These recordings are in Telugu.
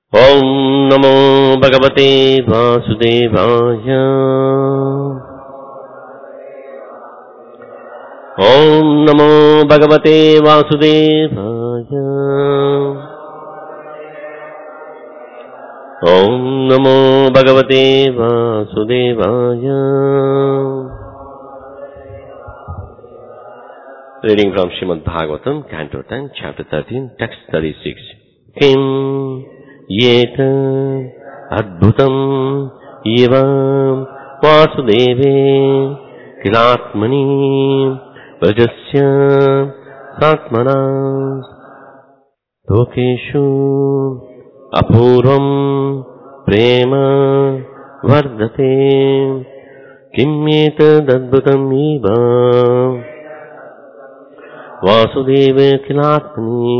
Om Namo Bhagavate Vasudevaya. Om Namo Bhagavate Vasudevaya. Om Namo Bhagavate Vasudevaya. Reading from Srimad Bhagavatam, Canto 10, Chapter 13, Text 36. Kim Yeta Adbhutam Eva Vasudeve Kilatmani Vajasya Satmana Lokeshu Apurvam Prema Vardate Kim Yeta Adbhutam Eva Vasudeva Kilatmani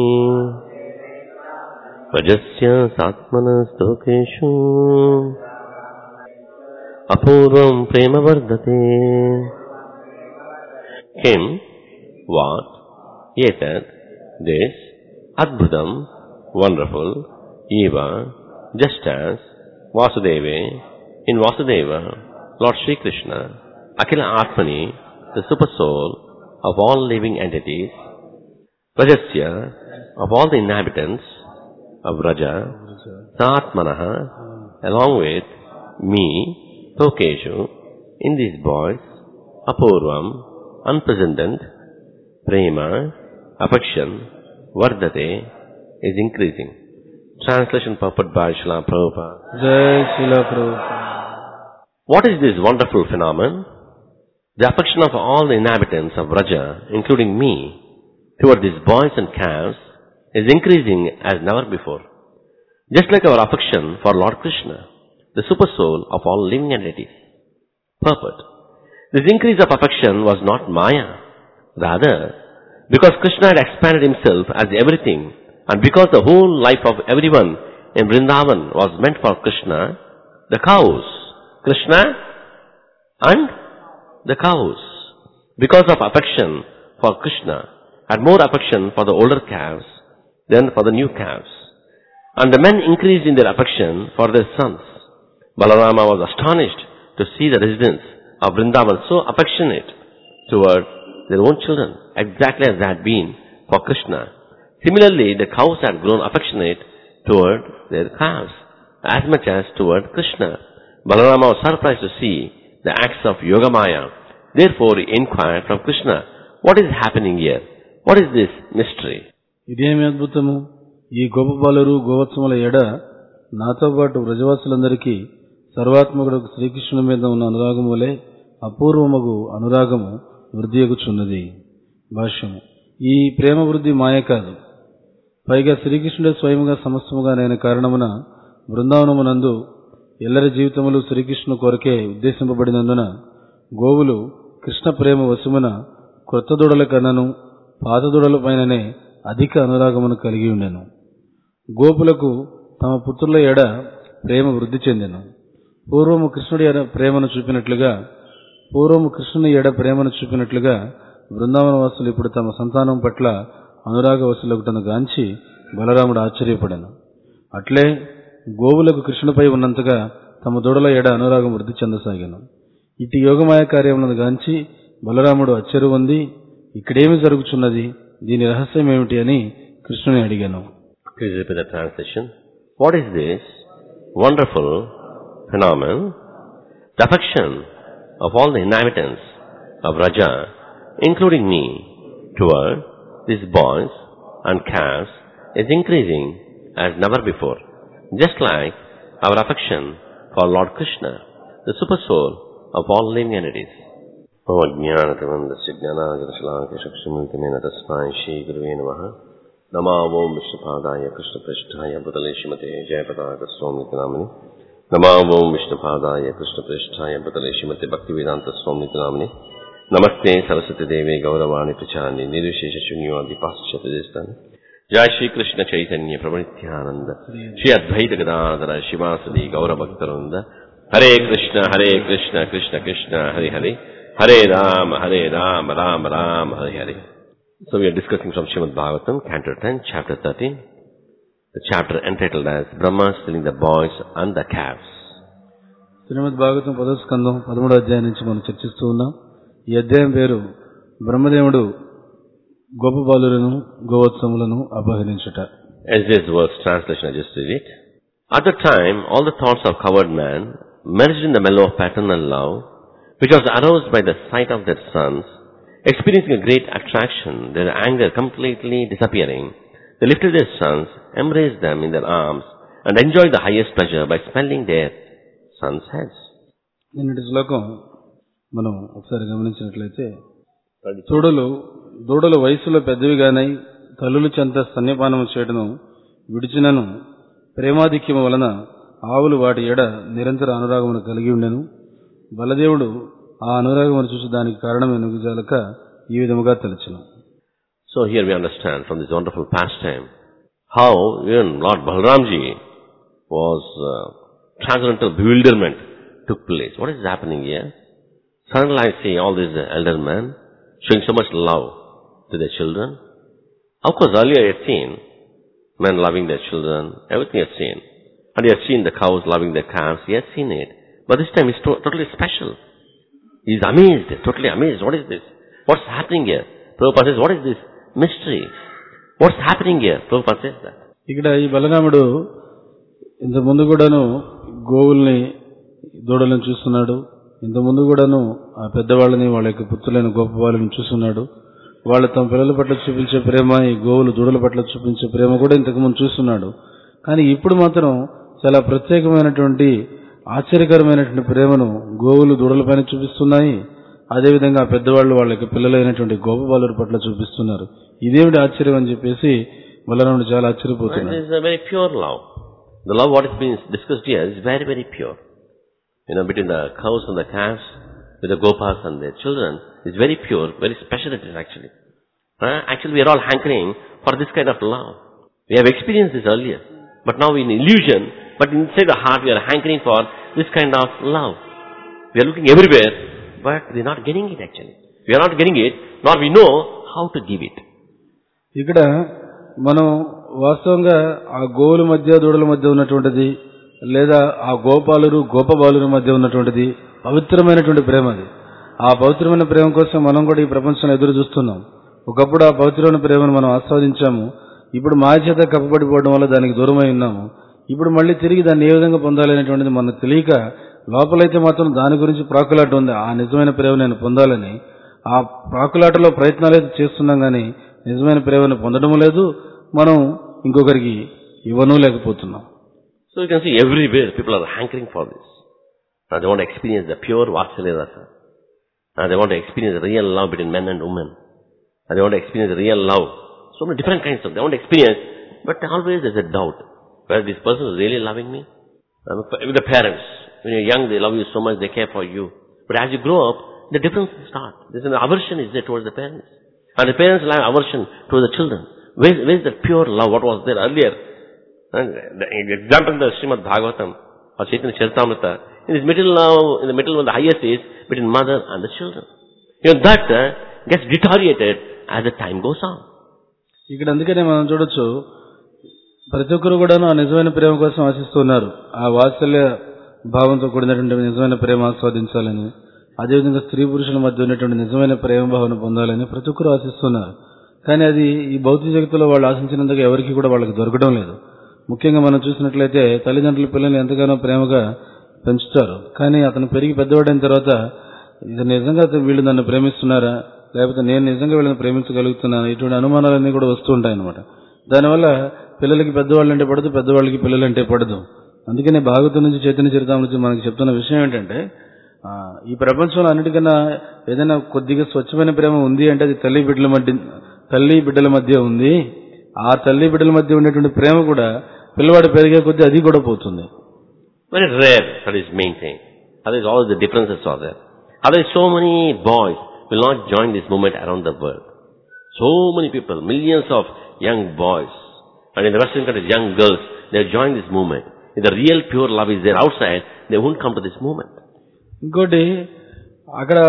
Vajasya Satmanas Lokeshu Apurvam Prema Vardate. Kim, what? Yetat, this, Adbhutam, wonderful, Eva, just as, Vasudeva, in Vasudeva, Lord Sri Krishna, Akhila Atmani, the super soul of all living entities, Rajasya, of all the inhabitants of Raja, Satmanaha, along with me, Lokeshu, in these boys, Apurvam, unprecedented, Prema, affection, Vardate, is increasing. Translation purport by Srila Prabhupada. Jai Srila Prabhupada. What is this wonderful phenomenon? The affection of all the inhabitants of Raja, including me, toward these boys and calves, is increasing as never before. Just like our affection for Lord Krishna, the super soul of all living entities. Purport. This increase of affection was not Maya. Rather, because Krishna had expanded himself as everything, and because the whole life of everyone in Vrindavan was meant for Krishna, the cows, Krishna and the cows, because of affection for Krishna, had more affection for the older calves than for the new calves. And the men increased in their affection for their sons. Balarama was astonished to see the residents of Vrindavan so affectionate toward their own children, exactly as they had been for Krishna. Similarly, the cows had grown affectionate toward their calves, as much as toward Krishna. Balarama was surprised to see the acts of Yogamaya. Therefore, he inquired from Krishna, what is happening here? What is this mystery? ఇదేమి అద్భుతము! ఈ గొప్ప బాలురు గోవత్సముల ఎడ నాతో పాటు వ్రజవాసులందరికీ సర్వాత్మకుడు శ్రీకృష్ణుని మీద ఉన్న అనురాగము వలె అపూర్వమగు అనురాగము వృద్ధియగుచున్నది. భాష్యము. ఈ ప్రేమ వృద్ధి మాయ కాదు. పైగా శ్రీకృష్ణుడే స్వయముగా సమస్తముగా నేను కారణమున బృందావనమునందు ఎల్లరి జీవితములు శ్రీకృష్ణు కొరకే ఉద్దేశింపబడినందున గోవులు కృష్ణ ప్రేమ వశమున క్రొత్త దూడల కన్నను పాత దూడల పైననే అధిక అనురాగమును కలిగి ఉండెను. గోపులకు తమ పుత్రుల ఎడ ప్రేమ వృద్ధి చెందెను. పూర్వము కృష్ణుని ఎడ ప్రేమను చూపినట్లుగా బృందావనవాసులు ఇప్పుడు తమ సంతానం పట్ల అనురాగ వసులగుటను గాంచి బలరాముడు ఆశ్చర్యపడెను. అట్లే గోవులకు కృష్ణుపై ఉన్నంతగా తమ దూడల ఎడ అనురాగం వృద్ధి చెందసాగాను. ఇటు యోగమాయ కార్యములను గాంచి బలరాముడు ఆశ్చర్య పొంది ఇక్కడేమి జరుగుచున్నది, దీని రహస్యం ఏమిటి అని కృష్ణుని అడిగాను. Please repeat the translation. What is this wonderful phenomenon? The affection of all the inhabitants of Raja, including me, toward these boys and calves is increasing as never before. Just like our affection for Lord Krishna, the super soul of all living entities. Ajnanatamandasya gnanagadashalakashakshimultimena tasmai Shri Guruve Namaha. Nama Om Vishnupadaya Krishna Prishtaya Bhutale Shrimate Jayapataka Swamiti Namani. Nama Om Vishnupadaya Krishna Prishtaya Bhutale Shrimate Bhaktivedanta Swamiti Namani. Namaste Saraswati Deve Gauravani Prachani Nirvishesha Shunyavadi Paschati Distani. Jai Shri Krishna Chaitanya Prabhu Nityananda Shri Advaita Gadadhara Shivasadi Gaura Bhaktaranda. Hare Krishna Krishna Krishna Hare Hare Hare Rama Rama Rama Hare Hare. So we are discussing from Srimad Bhagavatam, Canto 10, Chapter 13. the chapter entitled as Brahma stealing the boys and the calves. శ్రీమద్ భాగవతం 10వ స్కందం 13వ అధ్యాయం నుంచి మనం చర్చిస్తూ ఉన్నాం. ఈ అధ్యాయం పేరు బ్రహ్మదేవుడు గోప బాలులను గోవత్సములను అపహరించుట. As this verse translation I just read it. At the time, all the thoughts of coward man merged in the mellow of paternal love, which was aroused by the sight of their sons, experiencing a great attraction, their anger completely disappearing. They lifted their sons, embraced them in their arms, and enjoyed the highest pleasure by smelling their sons' heads. నిన్నటి శ్లోకం మనం ఒకసారి గమనించినట్లయితే, దూడలు వయసులో పెద్దవిగానై తల్లుల చెంత స్తన్యపానము చేయడను విడిచినను ప్రేమాధిక్యము వలన ఆవులు వాటి ఎడ నిరంతర అనురాగమును కలిగి ఉండెను. బలదేవుడు ఆ అనురాగమును చూసి దానికి కారణమైన విజాలక ఈ విధముగా తలచెను. So here we understand from this wonderful pastime how even Lord Balramji was transcendental bewilderment took place. What is happening here? Suddenly I see all these elder men showing so much love to their children. Of course, earlier I had seen men loving their children, everything I had seen. And he had seen the cows loving their calves, he had seen it. But this time it's totally special. He is amazed, totally amazed. What is this? What's happening here? Prabhupada says, what is this mystery? What's happening here? Prabhupada says that. ఇక్కడ ఈ బలరాముడు ఇంత ముందు కూడాను గోవుల్ని దూడలను చూస్తున్నాడు. ఇంత ముందు కూడాను ఆ పెద్దవాళ్ళని వాళ్ళ యొక్క పుత్రులైన గొప్ప వాళ్ళని చూస్తున్నాడు. వాళ్ళు తమ పిల్లల పట్ల చూపించే ప్రేమ, ఈ గోవులు దూడల పట్ల చూపించే ప్రేమ కూడా ఇంతకు ముందు చూస్తున్నాడు. కానీ ఇప్పుడు మాత్రం చాలా ప్రత్యేకమైనటువంటి ఆశ్చర్యకరమైనటువంటి ప్రేమను గోవులు దూడలపైన చూపిస్తున్నాయి. అదేవిధంగా పెద్దవాళ్ళు వాళ్ళ యొక్క పిల్లలైనటువంటి గోప బాలుల పట్ల చూపిస్తున్నారు. ఇదేమిటి ఆశ్చర్యం అని చెప్పేసి బలరాముడు చాలా ఆశ్చర్యపోతున్నాడు. It is a very pure love. The love what is being discussed here is very, very pure. Between the cows and the calves, with the gopas and their children, is very pure, very special it is actually. Actually we are all hankering for this kind of love. We have experienced this earlier, but now in illusion, but inside the heart we are hankering for this kind of love. We are looking everywhere, but we are not getting it actually. We are not getting it, nor we know how to give it. ఇక్కడ మనం వాస్తవంగా ఆ గోవుల మధ్య దూడల మధ్య ఉన్నటువంటిది, లేదా ఆ గోప బాలుల మధ్య ఉన్నటువంటిది పవిత్రమైనటువంటి ప్రేమ. అది ఆ పవిత్రమైన ప్రేమ కోసం మనం కూడా ఈ ప్రపంచంలో ఎదురు చూస్తున్నాం. ఒకప్పుడు ఆ పవిత్రమైన ప్రేమను మనం ఆస్వాదించాము. ఇప్పుడు మాయ చేత కప్పబడిపోవడం వల్ల దానికి దూరమై ఉన్నాము. ఇప్పుడు మళ్ళీ తిరిగి దాన్ని ఏ విధంగా పొందాలి అనేటువంటిది మనకు తెలియక లోపలైతే మాత్రం దాని గురించి ప్రాకులాట ఉంది. ఆ నిజమైన ప్రేమ నేను పొందాలని ఆ ప్రాకులాటలో ప్రయత్నాలు అయితే చేస్తున్నాం, కానీ నిజమైన ప్రేమను పొందడం లేదు, మనం ఇంకొకరికి ఇవ్వను లేకపోతున్నాం. So you can see everywhere people are hankering for this. And they want to experience the pure Vatsalya Rasa. And they want to experience the real love between men and women. And they want to experience the real love. So many different kinds of, they want to experience, but always there's a doubt. Whether this person is really loving me? With the parents, when you're young they love you so much, they care for you. But as you grow up, the difference will start. There's an aversion is there towards the parents. And the parents will have aversion towards the children. Where's the pure love, what was there earlier? And the example in the Srimad Bhagavatam or Chaitanya Charitamrita, in this middle love, in the middle one the highest is between mother and the children. That gets deteriorated as the time goes on. ఇక్కడ అందుకనే మనం చూడొచ్చు, ప్రతి ఒక్కరు కూడా ఆ నిజమైన ప్రేమ కోసం ఆశిస్తున్నారు. ఆ వాత్సల్య భావంతో కూడినటువంటి నిజమైన ప్రేమ ఆస్వాదించాలని, అదేవిధంగా స్త్రీ పురుషుల మధ్య ఉన్నటువంటి నిజమైన ప్రేమ భావన పొందాలని ప్రతి ఒక్కరు ఆశిస్తున్నారు. కానీ అది ఈ భౌతిక జగత్తులో వాళ్ళు ఆశించినందుకు ఎవరికి కూడా వాళ్ళకి దొరకడం లేదు. ముఖ్యంగా మనం చూసినట్లయితే తల్లిదండ్రుల పిల్లల్ని ఎంతగానో ప్రేమగా పెంచుతారు. కానీ అతను పెరిగి పెద్దవాడైన తర్వాత ఇది నిజంగా వీళ్ళు నన్ను ప్రేమిస్తున్నారా, లేకపోతే నేను నిజంగా వీళ్ళని ప్రేమించగలుగుతున్నాను, ఇటువంటి అనుమానాలన్నీ కూడా వస్తూ ఉంటాయన్నమాట. దానివల్ల పిల్లలకి పెద్దవాళ్ళు అంటే పడదు, పెద్దవాళ్ళకి పిల్లలు అంటే పడదు. అందుకనే భాగవతం నుంచి చైతన్య చరితామృతం నుంచి మనకి చెప్తున్న విషయం ఏంటంటే, ఈ ప్రపంచంలో అన్నిటికన్నా ఏదైనా కొద్దిగా స్వచ్ఛమైన ప్రేమ ఉంది అంటే అది తల్లి బిడ్డల మధ్య ఉంది. ఆ తల్లి బిడ్డల మధ్య ఉండేటువంటి ప్రేమ కూడా పిల్లవాడు పెరిగే కొద్దీ అది కూడా పోతుంది. Very rare that is maintained. Otherwise all the differences are there. Otherwise so many boys will not join this movement around the world. So many people, millions of young boys, and in the Western countries young girls, they have joined this movement. If the real pure love is there outside, they won't come to this movement. ఇంకోటి అక్కడ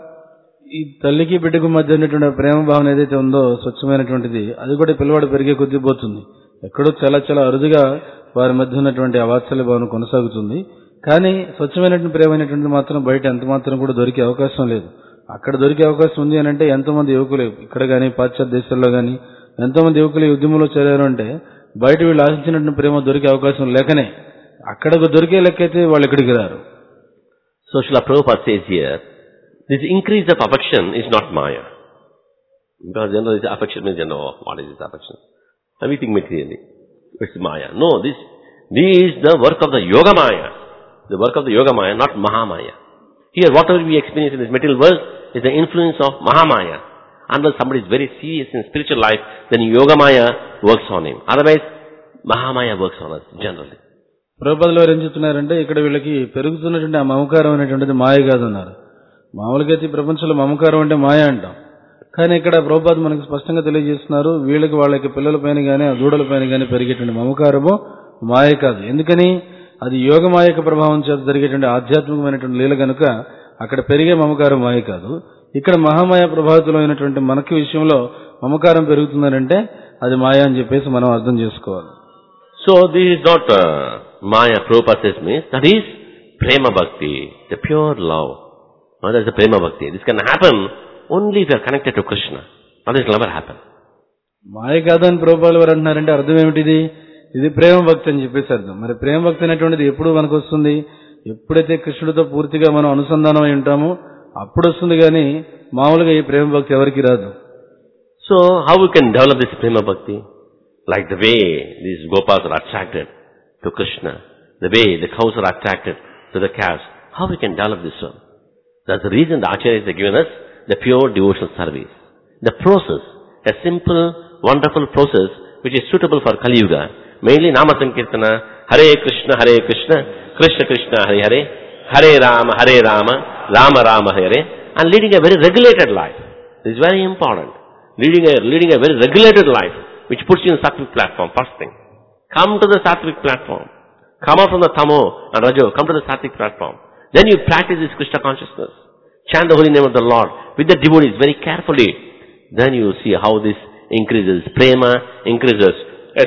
ఈ తల్లికి బిడ్డకు మధ్య ఉన్నటువంటి ప్రేమ భావన ఏదైతే ఉందో స్వచ్ఛమైనటువంటిది, అది కూడా పిల్లవాడు పెరిగే కొద్దీ పోతుంది. ఎక్కడో చాలా చాలా అరుదుగా వారి మధ్య ఉన్నటువంటి ఆ వాత్సల్య భావన కొనసాగుతుంది. కానీ స్వచ్ఛమైనటువంటి ప్రేమైనటువంటిది మాత్రం బయట ఎంత మాత్రం కూడా దొరికే అవకాశం లేదు. అక్కడ దొరికే అవకాశం ఉంది అని అంటే ఎంతోమంది యువకులు ఇక్కడ కానీ పాశ్చాత్య దేశాల్లో కానీ ఎంతోమంది యువకులు ఈ ఉద్యమంలో చేరారు అంటే బయట వీళ్ళు ఆశించినటువంటి ప్రేమ దొరికే అవకాశం లేకనే అక్కడ దొరికే లెక్కైతే వాళ్ళు ఇక్కడికి రారు. So Srila Prabhupada says here, this increase of affection is not Maya. Because this affection means, what is this affection? Everything materially. It's Maya. No, this is the work of the Yoga Maya. The work of the Yoga Maya, not Mahamaya. Here, whatever we experience in this material world is the influence of Mahamaya. Unless somebody is very serious in spiritual life, then Yoga Maya works on him. Otherwise, Mahamaya works on us, generally. ప్రభుపాదులు వారు ఏం చెప్తున్నారంటే ఇక్కడ వీళ్ళకి పెరుగుతున్నటువంటి ఆ మమకారం అనేటువంటిది మాయ కాదన్నారు. మామూలుగా అయితే ప్రపంచంలో మమకారం అంటే మాయ అంటాం. కానీ ఇక్కడ ప్రభుపాదులు మనకి స్పష్టంగా తెలియజేస్తున్నారు, వీళ్ళకి వాళ్ళకి పిల్లలపైన కానీ ఆ దూడలపైన కానీ పెరిగేటువంటి మమకారము మాయ కాదు. ఎందుకని అది యోగమాయ యొక్క ప్రభావం చేత జరిగేటువంటి ఆధ్యాత్మికమైనటువంటి లీల కనుక అక్కడ పెరిగే మమకారం మాయ కాదు. ఇక్కడ మహామాయ ప్రభావితంలో అయినటువంటి మనకి విషయంలో మమకారం పెరుగుతుందనంటే అది మాయ అని చెప్పేసి మనం అర్థం చేసుకోవాలి. So this is not Maya. Prabhupada says means that is Prema Bhakti, the pure love. That is the Prema Bhakti. This can happen only if you are connected to Krishna. Otherwise it will never happen. మాయ కాదని ప్రభుపాదులు వారు అంటున్నారంటే అర్థం ఏమిటిది? ఇది ప్రేమ భక్తి అని చెప్పేసి అర్థం. మరి ప్రేమ భక్తి అనేటువంటిది ఎప్పుడు మనకు వస్తుంది? ఎప్పుడైతే కృష్ణుడితో పూర్తిగా మనం అనుసంధానం అయి ఉంటామో అప్పుడు వస్తుంది, కానీ మామూలుగా ఈ ప్రేమ భక్తి ఎవరికి రాదు. So how we can develop this Prema Bhakti? Like the way these Gopas are attracted to Krishna, the way the cows are attracted to the calves, how we can develop this one? That's the reason the Acharyas have given us the pure devotional service. The process, a simple, wonderful process which is suitable for Kali Yuga, mainly Nama Sankirtana, Hare Krishna, Krishna Krishna, Hare Hare, Hare Rama, Rama Rama, Hare, and leading a very regulated life. This is very important. Leading a very regulated life, which puts you in sattvic platform, first thing. Come to the sattvic platform. Come out from the tamo and rajo, come to the sattvic platform. Then you practice this Krishna consciousness. Chant the holy name of the Lord with the devotees very carefully. Then you see how this increases. Prema increases. A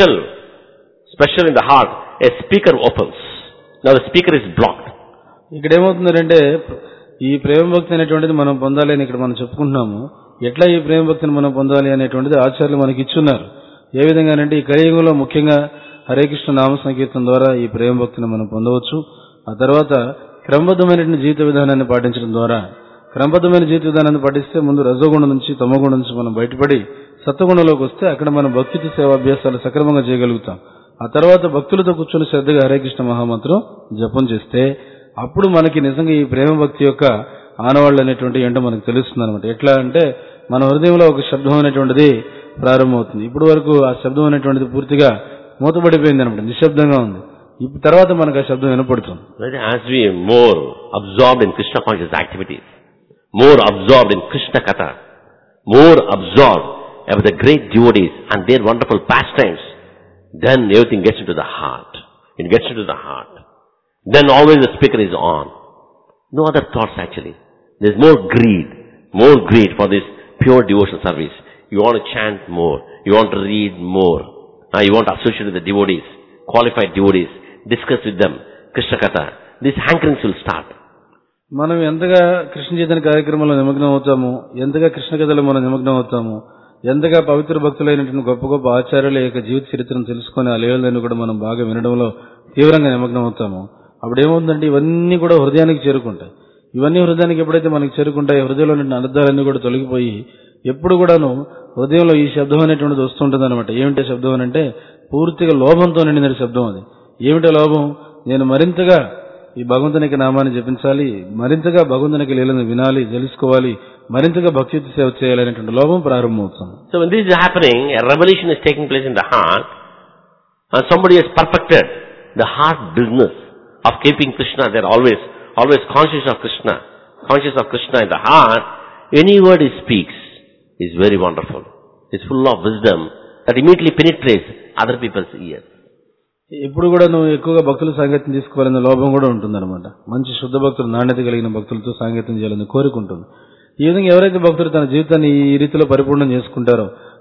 special in the heart, a speaker opens. Now the speaker is blocked. ఇక్కడ ఏమవుతుందంటే ఈ ప్రేమ భక్తి అనేటువంటిది మనం పొందాలి అని ఇక్కడ మనం చెప్పుకుంటున్నాము. ఎట్లా ఈ ప్రేమ భక్తిని మనం పొందాలి అనేటువంటిది ఆచార్యులు మనకి ఇచ్చున్నారు. ఏ విధంగానంటే ఈ కలియుగంలో ముఖ్యంగా హరే కృష్ణ నామ సంకీర్తన ద్వారా ఈ ప్రేమ భక్తిని మనం పొందవచ్చు. ఆ తర్వాత క్రమబద్ధమైనటువంటి జీవిత విధానాన్ని పాటించడం ద్వారా, క్రమబద్ధమైన జీవిత విధానాన్ని పాటిస్తే ముందు రజోగుణం నుంచి తమోగుణం నుంచి మనం బయటపడి సత్వగుణంలోకి వస్తే అక్కడ మనం భక్తితో సేవాభ్యాసాలు సక్రమంగా చేయగలుగుతాం. ఆ తర్వాత భక్తులతో కూర్చొని శ్రద్ధగా హరే కృష్ణ మహామంత్రం జపం చేస్తే అప్పుడు మనకి నిజంగా ఈ ప్రేమ భక్తి యొక్క ఆనవాళ్ళు అనేటువంటి ఏంటో మనకు తెలుస్తుంది అనమాట. ఎట్లా అంటే మన హృదయంలో ఒక శబ్దం అనేటువంటిది ప్రారంభమవుతుంది. ఇప్పుడు వరకు ఆ శబ్దం అనేటువంటిది పూర్తిగా మూతపడిపోయింది అనమాట, నిశ్శబ్దంగా ఉంది. ఇప్పుడు తర్వాత మనకు ఆ శబ్దం వినపడుతుంది. As we are more absorbed in Krishna conscious activities, more absorbed in Krishna Katha, more absorbed about the great devotees and their wonderful pastimes, then everything gets into the heart. It gets into the heart. Then always the speaker is on. No other thoughts actually. There's more greed for this pure devotional service. You want to chant more. You want to read more. You want to associate with the devotees, qualified devotees, discuss with them Krishna Katha. These hankerings will start. మనం ఎంతగా కృష్ణ చైతన్య కార్యక్రమంలో నిమగ్నం అవుతాము, ఎంతగా కృష్ణ కథలో మనం నిమగ్నం అవుతాము, ఎంతగా పవిత్ర భక్తులైనటువంటి గొప్ప గొప్ప ఆచార్యుల యొక్క జీవిత చరిత్రను తెలుసుకుని ఆ లీలలను కూడా మనం బాగా వినడంలో తీవ్రంగా నిమగ్నం అవుతాము. అప్పుడు ఏమవుతుందంటే ఇవన్నీ కూడా హృదయానికి చేరుకుంటాయి. ఇవన్నీ హృదయానికి ఎప్పుడైతే మనకి చేరుకుంటాయి, హృదయంలో ఉన్న అర్థాలన్నీ కూడా తొలగిపోయి ఎప్పుడు కూడాను హృదయంలో ఈ శబ్దం అనేటువంటిది వస్తుంటుంది అనమాట. ఏమిటో శబ్దం అంటే పూర్తిగా లోభంతో నిండిన శబ్దం. అది ఏమిటో లోభం? నేను మరింతగా ఈ భగవంతునికి నామాన్ని జపించాలి, మరింతగా భగవంతునికి లీలను వినాలి, తెలుసుకోవాలి, మరింతగా భక్తియుత సేవ చేయాలనేటువంటి లోభం ప్రారంభమవుతుంది. So when this is happening, a revolution is taking place in the heart, and somebody has perfected the heart business of keeping Krishna. They are always conscious of Krishna in the heart. Any word he speaks is very wonderful. It's full of wisdom that immediately penetrates other people's ears. ఇప్పుడు కూడా నువ్వు ఎక్కువగా భక్తుల సాంగత్యం తీసుకోవాలనే లోభం కూడా ఉంటుందన్నమాట. మంచి శుద్ధ భక్తులు, నాణ్యత కలిగిన భక్తులతో సాంగత్యం చేయాలని కోరుకుంటుంది. ఈ విధంగా ఎవరైతే భక్తులు తన జీవితాన్ని ఈ రీతిలో పరిపూర్ణం చేసుకుంటారో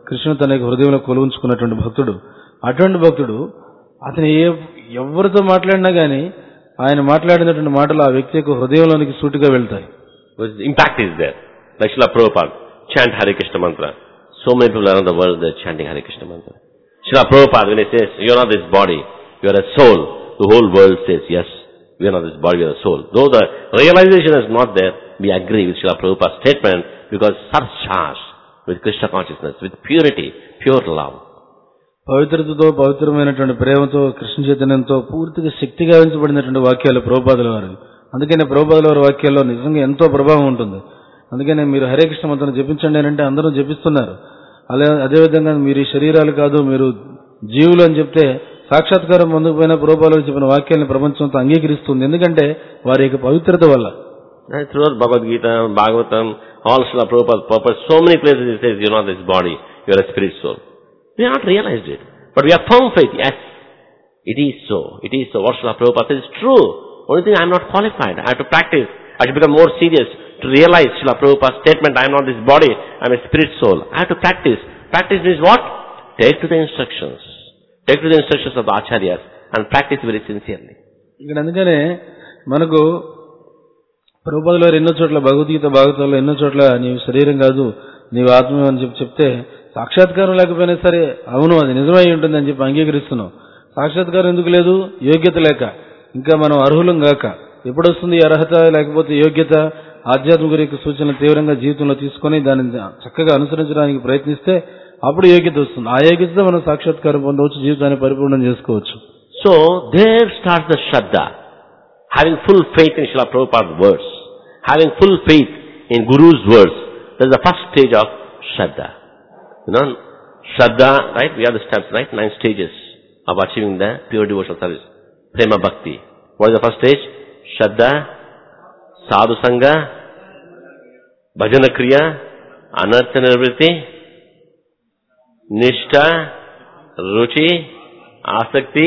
కృష్ణుడు తన యొక్క హృదయంలో కొలువుంచుకున్నటువంటి భక్తుడు. అటువంటి భక్తుడు అతను ఎవరితో మాట్లాడినా గానీ ఆయన మాట్లాడినటువంటి మాటలు ఆ వ్యక్తి యొక్క హృదయంలోనికి సూటిగా వెళ్తాయి. Impact is there. Like Srila Prabhupada, chant Hare Krishna mantra. So many people around the world, they're chanting Hare Krishna mantra. Srila Prabhupada, when he says, you're not this body, you're a soul, the whole world says, yes, we're not this body, we're a soul. Though the realization is not there, we agree with Srila Prabhupada's statement because surcharged with Krishna consciousness, with purity, pure love. పవిత్రతతో, పవిత్రమైనటువంటి ప్రేమతో, కృష్ణ చైతన్యంతో పూర్తిగా శక్తిగా ఉంచబడినటువంటి వాక్యాలు ప్రభుపాదుల వారు. అందుకనే ప్రభుపాదుల వారి వాక్యాల్లో నిజంగా ఎంతో ప్రభావం ఉంటుంది. అందుకనే మీరు హరే కృష్ణ మంత్రం జపించండి అని అంటే అందరూ జపిస్తున్నారు. అదేవిధంగా మీరు ఈ శరీరాలు కాదు, మీరు జీవులు అని చెప్తే సాక్షాత్కారం ముందుకు పోయిన ప్రభుపాదులు చెప్పిన వాక్యాలను ప్రపంచంతో అంగీకరిస్తుంది. ఎందుకంటే వారి యొక్క పవిత్రత వల్ల. Throughout Bhagavad Gita, Bhagavatam, all Srila Prabhupada's purpose, so many places he says, you're not this body, you're a spirit soul. We have not realized it. But we have firm faith. Yes, it is so. It is so. What Srila Prabhupada says is true. Only thing, I am not qualified. I have to practice. I should become more serious to realize Srila Prabhupada's statement, I am not this body, I am a spirit soul. I have to practice. Practice means what? Take to the instructions. Take to the instructions of the Acharyas and practice very sincerely. ఇక్కడ అందుకనే మనకు ప్రభుపాదుల వారు ఎన్నో చోట్ల భగవద్గీత భాగవతంలో ఎన్నో చోట్ల నీవు శరీరం కాదు, నీవు ఆత్మ అని చెప్తే సాక్షాత్కారం లేకపోయినా సరే అవును అది నిజమై ఉంటుంది అని చెప్పి అంగీకరిస్తున్నాం. సాక్షాత్కారం ఎందుకు లేదు? యోగ్యత లేక, ఇంకా మనం అర్హులం గాక. ఎప్పుడొస్తుంది అర్హత లేకపోతే యోగ్యత? ఆధ్యాత్మిక యొక్క సూచనలు తీవ్రంగా జీవితంలో తీసుకొని దాన్ని చక్కగా అనుసరించడానికి ప్రయత్నిస్తే అప్పుడు యోగ్యత వస్తుంది. ఆ యోగ్యతతో మనం సాక్షాత్కారం పొందవచ్చు, జీవితాన్ని పరిపూర్ణం చేసుకోవచ్చు. So there starts the Shraddha. Having full faith in Srila Prabhupada's words, having full faith in Guru's words, that is the first stage of Shraddha. You know, Shraddha, right? We have the steps, right? 9 stages of achieving the pure devotional service. Prema Bhakti. What is the first stage? Shraddha, Sadhu Sangha, Bhajana Kriya, Anartha Nivritti, Nishtha, Ruchi, Asakti,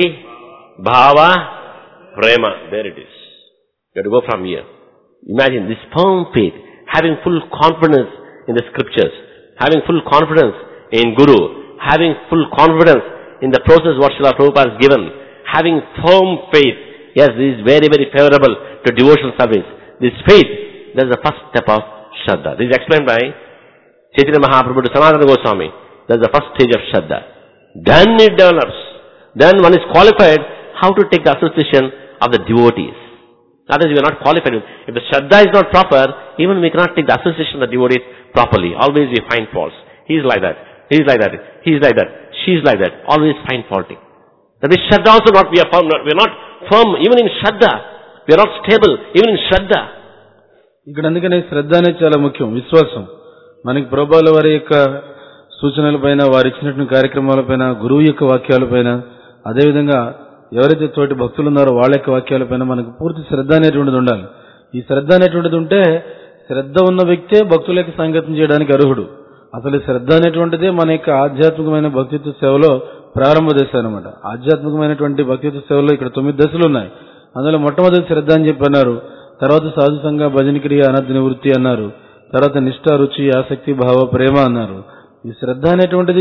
Bhava, Prema. There it is. You have to go from here. Imagine this firm faith, having full confidence in the scriptures, having full confidence in Guru, having full confidence in the process what Srila Prabhupada has given, having firm faith. Yes, this is very, very favorable to devotional service. This faith, that is the first step of Shraddha. This is explained by Chaitanya Mahaprabhu to Sanatana Goswami. That is the first stage of Shraddha. Then it develops. Then one is qualified how to take the association of the devotees. That is, we are not qualified. If the Shraddha is not proper, even we cannot take the association of the devotees properly. Always we find faults. He is like that. He is like that. He is like that. She is like that. Always find faulting. That is Shraddha also not. We are not firm even in Shraddha. We are not stable even in Shraddha. ఇక్కడ అందుకనే శ్రద్ధ అనేది చాలా ముఖ్యం. విశ్వాసం మనకి ప్రభుపాదుల వారి యొక్క సూచనలపైన, వారు ఇచ్చినటువంటి కార్యక్రమాలపైన, గురువు యొక్క వాక్యాలపైన, అదేవిధంగా ఎవరైతే తోటి భక్తులు ఉన్నారో వాళ్ళ యొక్క వాక్యాలపైన మనకు పూర్తి శ్రద్ధ అనేటువంటిది ఉండాలి. ఈ శ్రద్ధ అనేటువంటిది ఉంటే శ్రద్ధ ఉన్న వ్యక్తే భక్తుల యొక్క సంగతం చేయడానికి అర్హుడు. అసలు శ్రద్ధ అనేటువంటిదే మన యొక్క ఆధ్యాత్మికమైన భక్తిత్వ సేవలో ప్రారంభ దశ అనమాట. ఆధ్యాత్మికమైనటువంటి భక్తిత్వ సేవలో ఇక్కడ 9 దశలు ఉన్నాయి. అందులో మొట్టమొదటి శ్రద్ధ అని చెప్పి అన్నారు. తర్వాత సాధు సంఘ, భజన క్రియ, అనర్థ నివృత్తి అన్నారు. తర్వాత నిష్ఠ, రుచి, ఆసక్తి, భావ, ప్రేమ అన్నారు. ఈ శ్రద్ధ అనేటువంటిది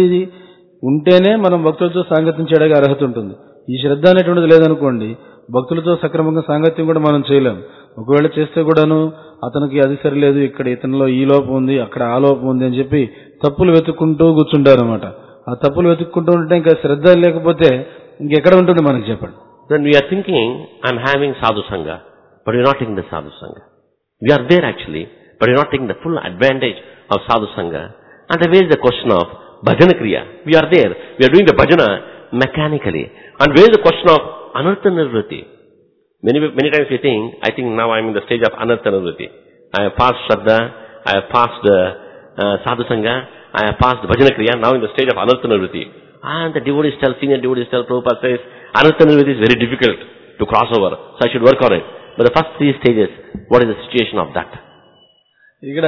ఉంటేనే మనం భక్తులతో సాంగత్యం చేయడానికి అర్హత ఉంటుంది. ఈ శ్రద్ధ అనేటువంటిది లేదనుకోండి, భక్తులతో సక్రమంగా సాంగత్యం కూడా మనం చేయలేం. ఒకవేళ చేస్తే కూడాను అతనికి అది సరిలేదు, ఇక్కడ ఇతనిలో ఈ లోపం ఉంది, అక్కడ ఆ లోపం ఉంది అని చెప్పి తప్పులు వెతుక్కుంటూ కూర్చుంటారు అనమాట. ఆ తప్పులు వెతుక్కుంటూ ఉంటే ఇంకా శ్రద్ధ లేకపోతే ఇంకెక్కడ ఉంటుంది మనకి చెప్పండి. Then we are thinking, I am having sadhu sangha, but we are not taking the sadhu sangha. We are there actually, but we are not taking the full advantage of sadhu sangha. And there is the question of bhajana kriya. We are there, we are doing the bhajana mechanically. And where is the question of anartha nivritti? Many times we think, I think now I am in the stage of anartha nivritti. I have passed Shraddha, I have passed sadhu sangha, I have passed bhajana kriya, now in the stage of anartha nivritti. And the devotees tell, senior devotees tell, Prabhupada says, anartha nivritti is very difficult to cross over, so I should work on it. But the first 3 stages, what is the situation of that? ఇక్కడ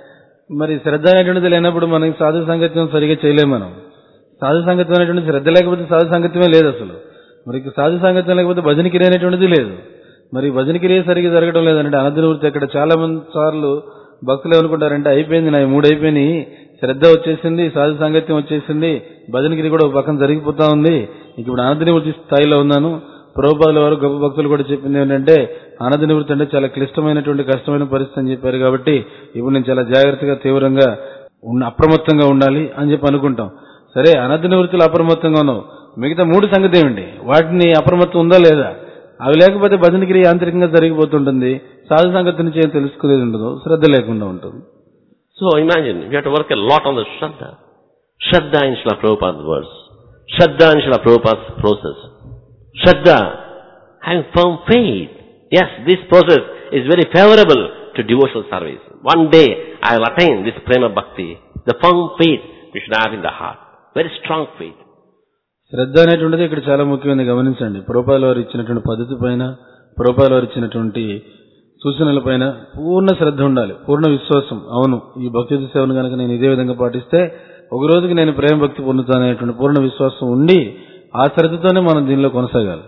మరి శ్రద్ధ అనేటువంటిది లేనప్పుడు మనకి సాధు సంగత్యం సరిగా చేయలేము. మనం సాధు సంగత్యం అనేటువంటి శ్రద్ధ లేకపోతే సాధు సంగత్యమే లేదు అసలు. మరి సాధు సంగత్యం లేకపోతే భజన క్రియ అనేటువంటిది లేదు. మరి భజన క్రియ సరిగా జరగడం లేదంటే అనర్థ నివృత్తి. అక్కడ చాలా మంది సార్లు భక్తులు ఏమనుకుంటారంటే అయిపోయింది, నా 3 అయిపోయినాయి, శ్రద్ధ వచ్చేసింది, సాధు సాంగత్యం వచ్చేసింది, భజనగిరి కూడా ఒక పక్కన జరిగిపోతా ఉంది. ఇప్పుడు ఆనంద నివృత్తి స్థాయిలో ఉన్నాను. ప్రభుపాదుల వారు గొప్ప భక్తులు కూడా చెప్పింది ఏంటంటే ఆనంద నివృత్తి అంటే చాలా క్లిష్టమైనటువంటి కష్టమైన పరిస్థితి అని చెప్పారు. కాబట్టి ఇప్పుడు నేను చాలా జాగ్రత్తగా తీవ్రంగా అప్రమత్తంగా ఉండాలి అని చెప్పి అనుకుంటాం. సరే, ఆనంద నివృత్తిలో అప్రమత్తంగా ఉన్నావు, మిగతా 3 సంగతి ఏమిటి? వాటిని అప్రమత్తం ఉందా లేదా? అవి లేకపోతే భజనగిరి యాంత్రికంగా జరిగిపోతుంటుంది, సాధు సంగతి నుంచి ఏం తెలుసుకునేది ఉండదు, శ్రద్ధ లేకుండా ఉంటుంది. So imagine, we have to work a lot on the Shraddha. Shraddha in Srila Prabhupada's words. Shraddha in Srila Prabhupada's process. Shraddha, having firm faith. Yes, this process is very favorable to devotional service. One day I will attain this prema bhakti. The firm faith we should have in the heart. Very strong faith. శ్రద్ధ అనేటువంటిది ఇక్కడ చాలా ముఖ్యమైనది గమనించండి. ప్రభుపాదుల వారు ఇచ్చినటువంటి పద్ధతి పైన, ప్రభుపాదుల వారు ఇచ్చినటువంటి సూచనల పైన పూర్ణ శ్రద్ధ ఉండాలి, పూర్ణ విశ్వాసం. అవును, ఈ భక్తి సేవను కనుక నేను ఇదే విధంగా పాటిస్తే ఒక రోజుకి నేను ప్రేమ భక్తి పొందుతానేటువంటి పూర్ణ విశ్వాసం ఉండి ఆ శ్రద్ధతోనే మనం దీనిలో కొనసాగాలి.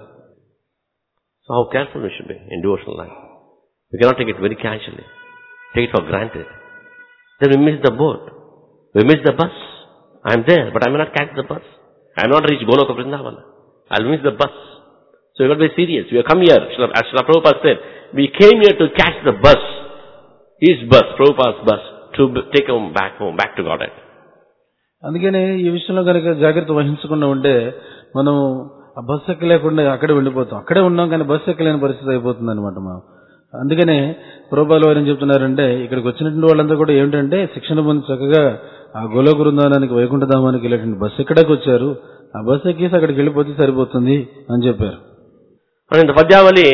So how careful we should be in devotional life. We cannot take it very casually, take it for granted. Then we miss the boat, we miss the bus. I am there, but I may not catch the bus. I will not reach Goloka Vrindavana. I will miss the bus. So you got to be serious. We have come here, as Srila Prabhupada said, we came here to catch the bus, his bus, Prabhupada's bus, to take him back home, back to Godhead. అందుకని ఈ విషయంలో కనుక జాగ్రత్త వహించకుండా ఉంటే మనం ఆ బస్సు ఎక్కలేకుండా అక్కడే ఉండిపోతాం. అక్కడే ఉన్నాం కానీ బస్సు ఎక్కలేని పరిస్థితి అయిపోతుంది అనమాట. మనం అందుకనే ప్రభుపాదుల వారు ఏం చెప్తున్నారంటే ఇక్కడికి వచ్చినటువంటి వాళ్ళంతా కూడా ఏమిటంటే శిక్షణ పొంది చక్కగా ఆ గోలోక బృందావనానికి వైకుంఠధామానికి వెళ్ళేటువంటి బస్సు ఎక్కడికి వచ్చారు, ఆ బస్సు ఎక్కేసి అక్కడికి వెళ్ళిపోతే సరిపోతుంది అని చెప్పారు. And in the Padjavali,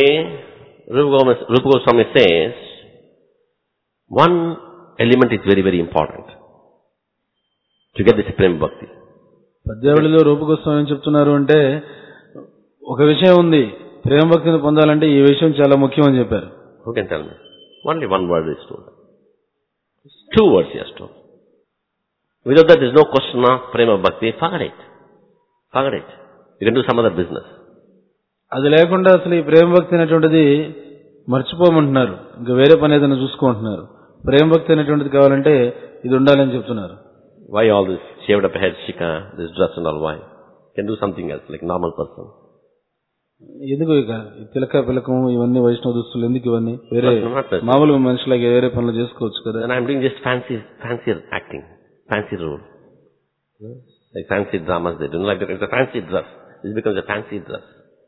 Rupa Goswami says, one element is very, very important to get this Prem Bhakti. పద్యావళిలో రూప గోస్వామి ఏం చెప్తున్నారు అంటే ఒక విషయం ఉంది, ప్రేమ భక్తిని పొందాలంటే ఈ విషయం చాలా ముఖ్యం అని చెప్పారు. Who can tell me? Only one word is told. 2 words he has told. Without that there is no question of Prema Bhakti. Forget it. Forget it. You can do some other business. అది లేకుండా అసలు ఈ ప్రేమ భక్తి అనేటువంటిది మర్చిపోమంటున్నారు, ఇంకా వేరే పని ఏదైనా చూసుకుంటున్నారు. ప్రేమ భక్తి అనేటువంటిది కావాలంటే ఇది ఉండాలని చెప్తున్నారు. Why all this shaved up head, shika, this dress and all? Why? You can do something else, like normal person. ఎందుకు ఇక తిలక పిలకం ఇవన్నీ వైష్ణవ దుస్తులు ఎందుకు ఇవన్నీ? వేరే మామూలు మనుషులకి వేరే పనులు చేసుకోవచ్చు కదా. And I am doing just fancy acting, fancy role. Like fancy dramas they do. Like it's a fancy dress. This becomes a fancy dress.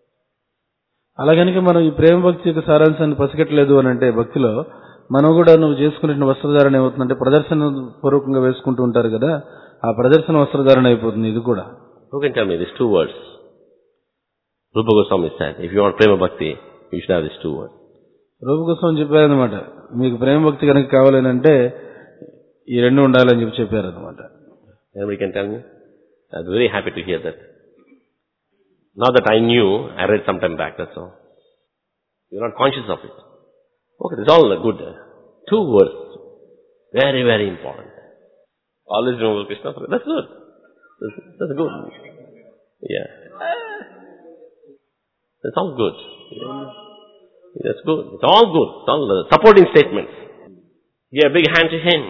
అలాగనికి మనం ఈ ప్రేమ భక్తి యొక్క సారాంశాన్ని పసిగట్టలేదు అని అంటే భక్తిలో మనం కూడా నువ్వు చేసుకునే వస్త్రధారణ ఏమవుతుందంటే ప్రదర్శన పూర్వకంగా వేసుకుంటూ ఉంటారు కదా, ఆ ప్రదర్శన వస్త్రధారణ అయిపోతుంది ఇది కూడా. Who can tell me these 2 words? Rupa Goswami said, if you want prema bhakti, you should have these 2 words. రూప గోస్వామి చెప్పారనమాట, మీకు ప్రేమ భక్తి కనుక కావాలంటే ఈ 2 ఉండాలని చెప్పారనమాట. Anybody can tell me? I'm very happy to hear that. Not that I knew, I read some time back, that's all. You're not conscious of it. Okay, it's all good. 2 words. Very, very important. Always remember Krishna. That's good. That's good. Yeah. That's all good. Yeah. That's good. It's all good. It's all supporting statements. Give a big hand to him.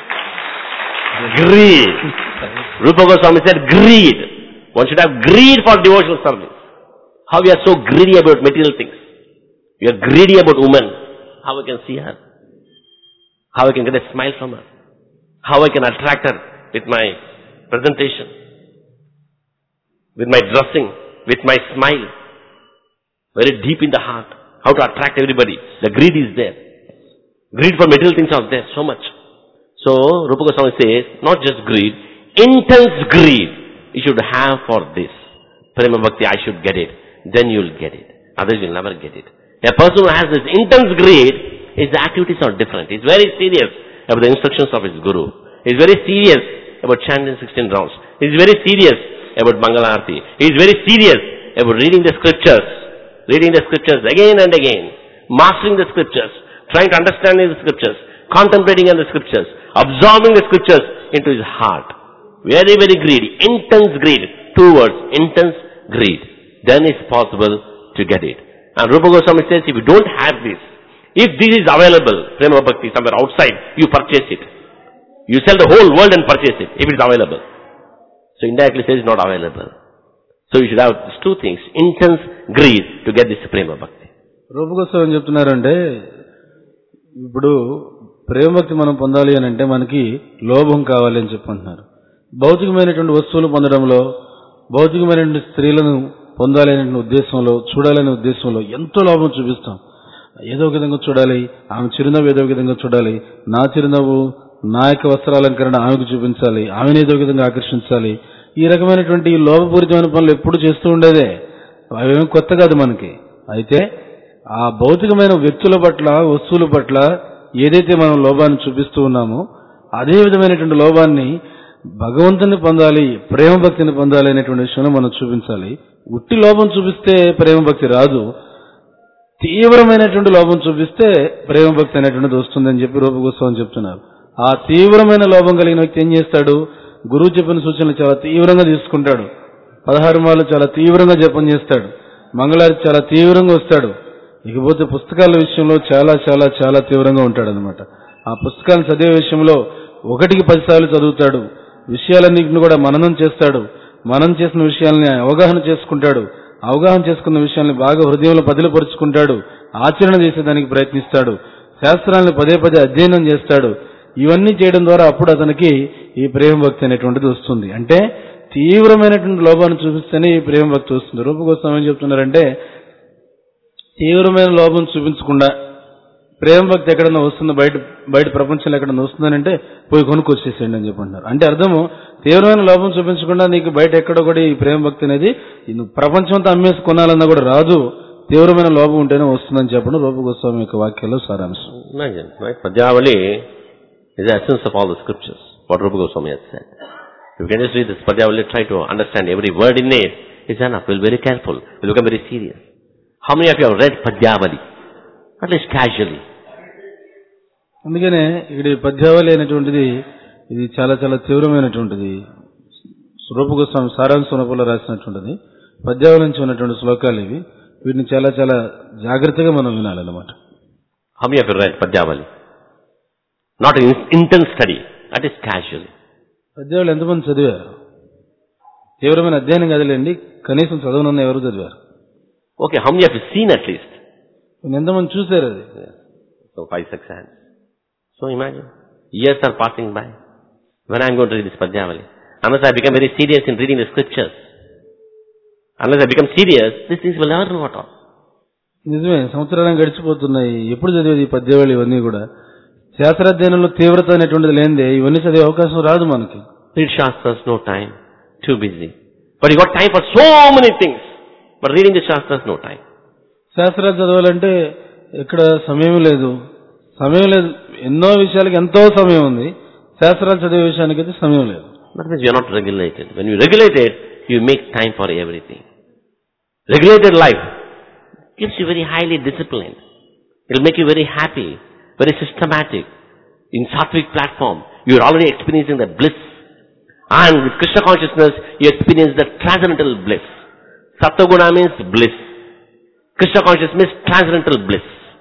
Greed. Rupa Goswami said greed. One should have greed for devotional service. How we are so greedy about material things. We are greedy about women. How I can see her. How I can get a smile from her. How I can attract her with my presentation. With my dressing. With my smile. Very deep in the heart. How to attract everybody. The greed is there. Greed for material things are there so much. So, Rupa Goswami says, not just greed, intense greed you should have for this. Prema Bhakti, I should get it. Then you will get it. Otherwise you will never get it. A person who has this intense greed, his activities are different. He is very serious about the instructions of his Guru. He is very serious about chanting 16 rounds. He is very serious about Mangala Arati. He is very serious about reading the scriptures. Reading the scriptures again and again. Mastering the scriptures. Trying to understand the scriptures. Contemplating on the scriptures. Absorbing the scriptures into his heart. Very, very greedy. Intense greed. 2 words. Intense greed. Then it's possible to get it. And Rupa Goswami says, if you don't have this, if this is available, Prema Bhakti, somewhere outside, you purchase it. You sell the whole world and purchase it, if it's available. So indirectly says it's not available. So you should have these two things, intense greed to get this prema bhakti. Rupa Goswami ఏం చెప్తున్నారంటే, ఇప్పుడు ప్రేమ భక్తి మనం పొందాలి అని అంటే మనకి లోభం కావాలి అని చెప్పంటున్నారు. భౌతికమైనటువంటి వస్తువులు పొందడంలో, భౌతికమైనటువంటి స్త్రీలను పొందాలి అనే ఉద్దేశంలో, చూడాలనే ఉద్దేశంలో ఎంతో లోభం చూపిస్తాం. ఏదో ఒక విధంగా చూడాలి, ఆమె చిరునవ్వు ఏదో ఒక విధంగా చూడాలి, నా చిరునవ్వు, నా యొక్క వస్త్రాలంకరణ ఆమెకు చూపించాలి, ఆమెను ఏదో ఒక విధంగా ఆకర్షించాలి. ఈ రకమైనటువంటి లోభపూరితమైన పనులు ఎప్పుడు చేస్తూ ఉండేదే, అవేమి కొత్త కాదు మనకి. అయితే ఆ భౌతికమైన వ్యక్తుల పట్ల, వస్తువుల పట్ల ఏదైతే మనం లోభాన్ని చూపిస్తూ ఉన్నామో అదే విధమైనటువంటి లోభాన్ని భగవంతుని పొందాలి, ప్రేమ భక్తిని పొందాలి అనేటువంటి విషయంలో మనం చూపించాలి. ఉట్టి లోభం చూపిస్తే ప్రేమ భక్తి రాదు, తీవ్రమైనటువంటి లోభం చూపిస్తే ప్రేమ భక్తి అనేటువంటిది వస్తుందని చెప్పి రూపగోస్వామి చెప్తున్నారు. ఆ తీవ్రమైన లోభం కలిగిన వ్యక్తి ఏం చేస్తాడు, గురువు చెప్పిన సూచనలు చాలా తీవ్రంగా తీసుకుంటాడు, 16 మాలు చాలా తీవ్రంగా జపం చేస్తాడు, మంగళారతి చాలా తీవ్రంగా వస్తాడు. ఇకపోతే పుస్తకాల విషయంలో చాలా చాలా చాలా తీవ్రంగా ఉంటాడు అనమాట. ఆ పుస్తకాలను చదివే విషయంలో 1కి 10 సార్లు చదువుతాడు, విషయాలన్నింటిని కూడా మననం చేస్తాడు, మనం చేసిన విషయాల్ని అవగాహన చేసుకుంటాడు, అవగాహన చేసుకున్న విషయాల్ని బాగా హృదయంలో పదిలపరుచుకుంటాడు, ఆచరణ చేసేదానికి ప్రయత్నిస్తాడు, శాస్త్రాలను పదే పదే అధ్యయనం చేస్తాడు. ఇవన్నీ చేయడం ద్వారా అప్పుడు అతనికి ఈ ప్రేమ భక్తి అనేటువంటిది వస్తుంది. అంటే తీవ్రమైనటువంటి లోభాన్ని చూపిస్తేనే ఈ ప్రేమ భక్తి వస్తుంది. రూపగోస్వామి ఏం చెప్తున్నారంటే, తీవ్రమైన లోభం చూపించకుండా ప్రేమ భక్తి ఎక్కడన్నా వస్తుందో, బయట ప్రపంచంలో ఎక్కడన్నా వస్తుందనంటే పోయి కొనుక్కొచ్చేసేయండి అని చెప్పంటున్నారు. అంటే అర్థము, తీవ్రమైన లోభం చూపించకుండా నీకు బయట ఎక్కడో కూడా ఈ ప్రేమ భక్తి అనేది నువ్వు ప్రపంచంతో అమ్మేసి కొనాలన్నా కూడా రాదు, తీవ్రమైన లోభం ఉంటేనే వస్తుందని చెప్పడం రూపగోస్వామి యొక్క వాక్యాల్లో సారాంశం. Padjavali is the essence of all the scriptures, what Rupa Goswami has said. If you can just read this Padjavali, try to understand every word in it, it's enough. We'll be very careful. We'll become very serious. How many of you have read Padjavali? At least casually. అందుకనే ఇక్కడ పద్యావళి అనేటువంటిది ఇది చాలా చాలా తీవ్రమైనటువంటిది. రూపగోస్వామి సారాంశ రూపంలో రాసినటువంటిది పద్యావళి నుంచి ఉన్నటువంటి శ్లోకాలు ఇవి. వీటిని చాలా చాలా జాగ్రత్తగా మనం వినాలన్నమాట. How many of you read Padjavali? Not an intense study, that is casually. పద్యావళి ఎంతమంది చదివారు? తీవ్రమైన అధ్యయనం కదలేండి, కనీసం చదవనన్న ఎవరు చదివారు? Okay, how many of you seen at least? ఎంతమంది చూశారు అది? So 5-6 hands. So imagine, years are passing by. When I am going to read this Padjavali, unless I become very serious in reading the scriptures, unless I become serious, these things will never know at all. నిజమే, సంవత్సరాలు గడిచిపోతున్నాయి. ఎప్పుడు చదివేది ఈ పద్యావళి ఇవన్నీ కూడా? శాస్త్రాధ్యయనంలో తీవ్రత అనేటువంటిది లేనిదే ఇవన్నీ చదివే అవకాశం రాదు మనకి. Read Shastras, no time, too busy. But you got time for so many things. But reading the Shastras, no time. శాస్త్రాలు చదవాలంటే ఇక్కడ సమయం లేదు, ఎన్నో విషయాలకి ఎంతో సమయం ఉంది. శాస్త్రాలు చదివే విషయానికి అయితే సమయం లేదు. That means you are not regulated. When you regulate it, you make time for everything. Regulated life keeps you very highly disciplined. It will make you very happy, very systematic. In Sattvic platform, you are already experiencing the bliss. And with Krishna consciousness, you experience the transcendental bliss. Sattva-guna means bliss. Krishna consciousness means transcendental bliss.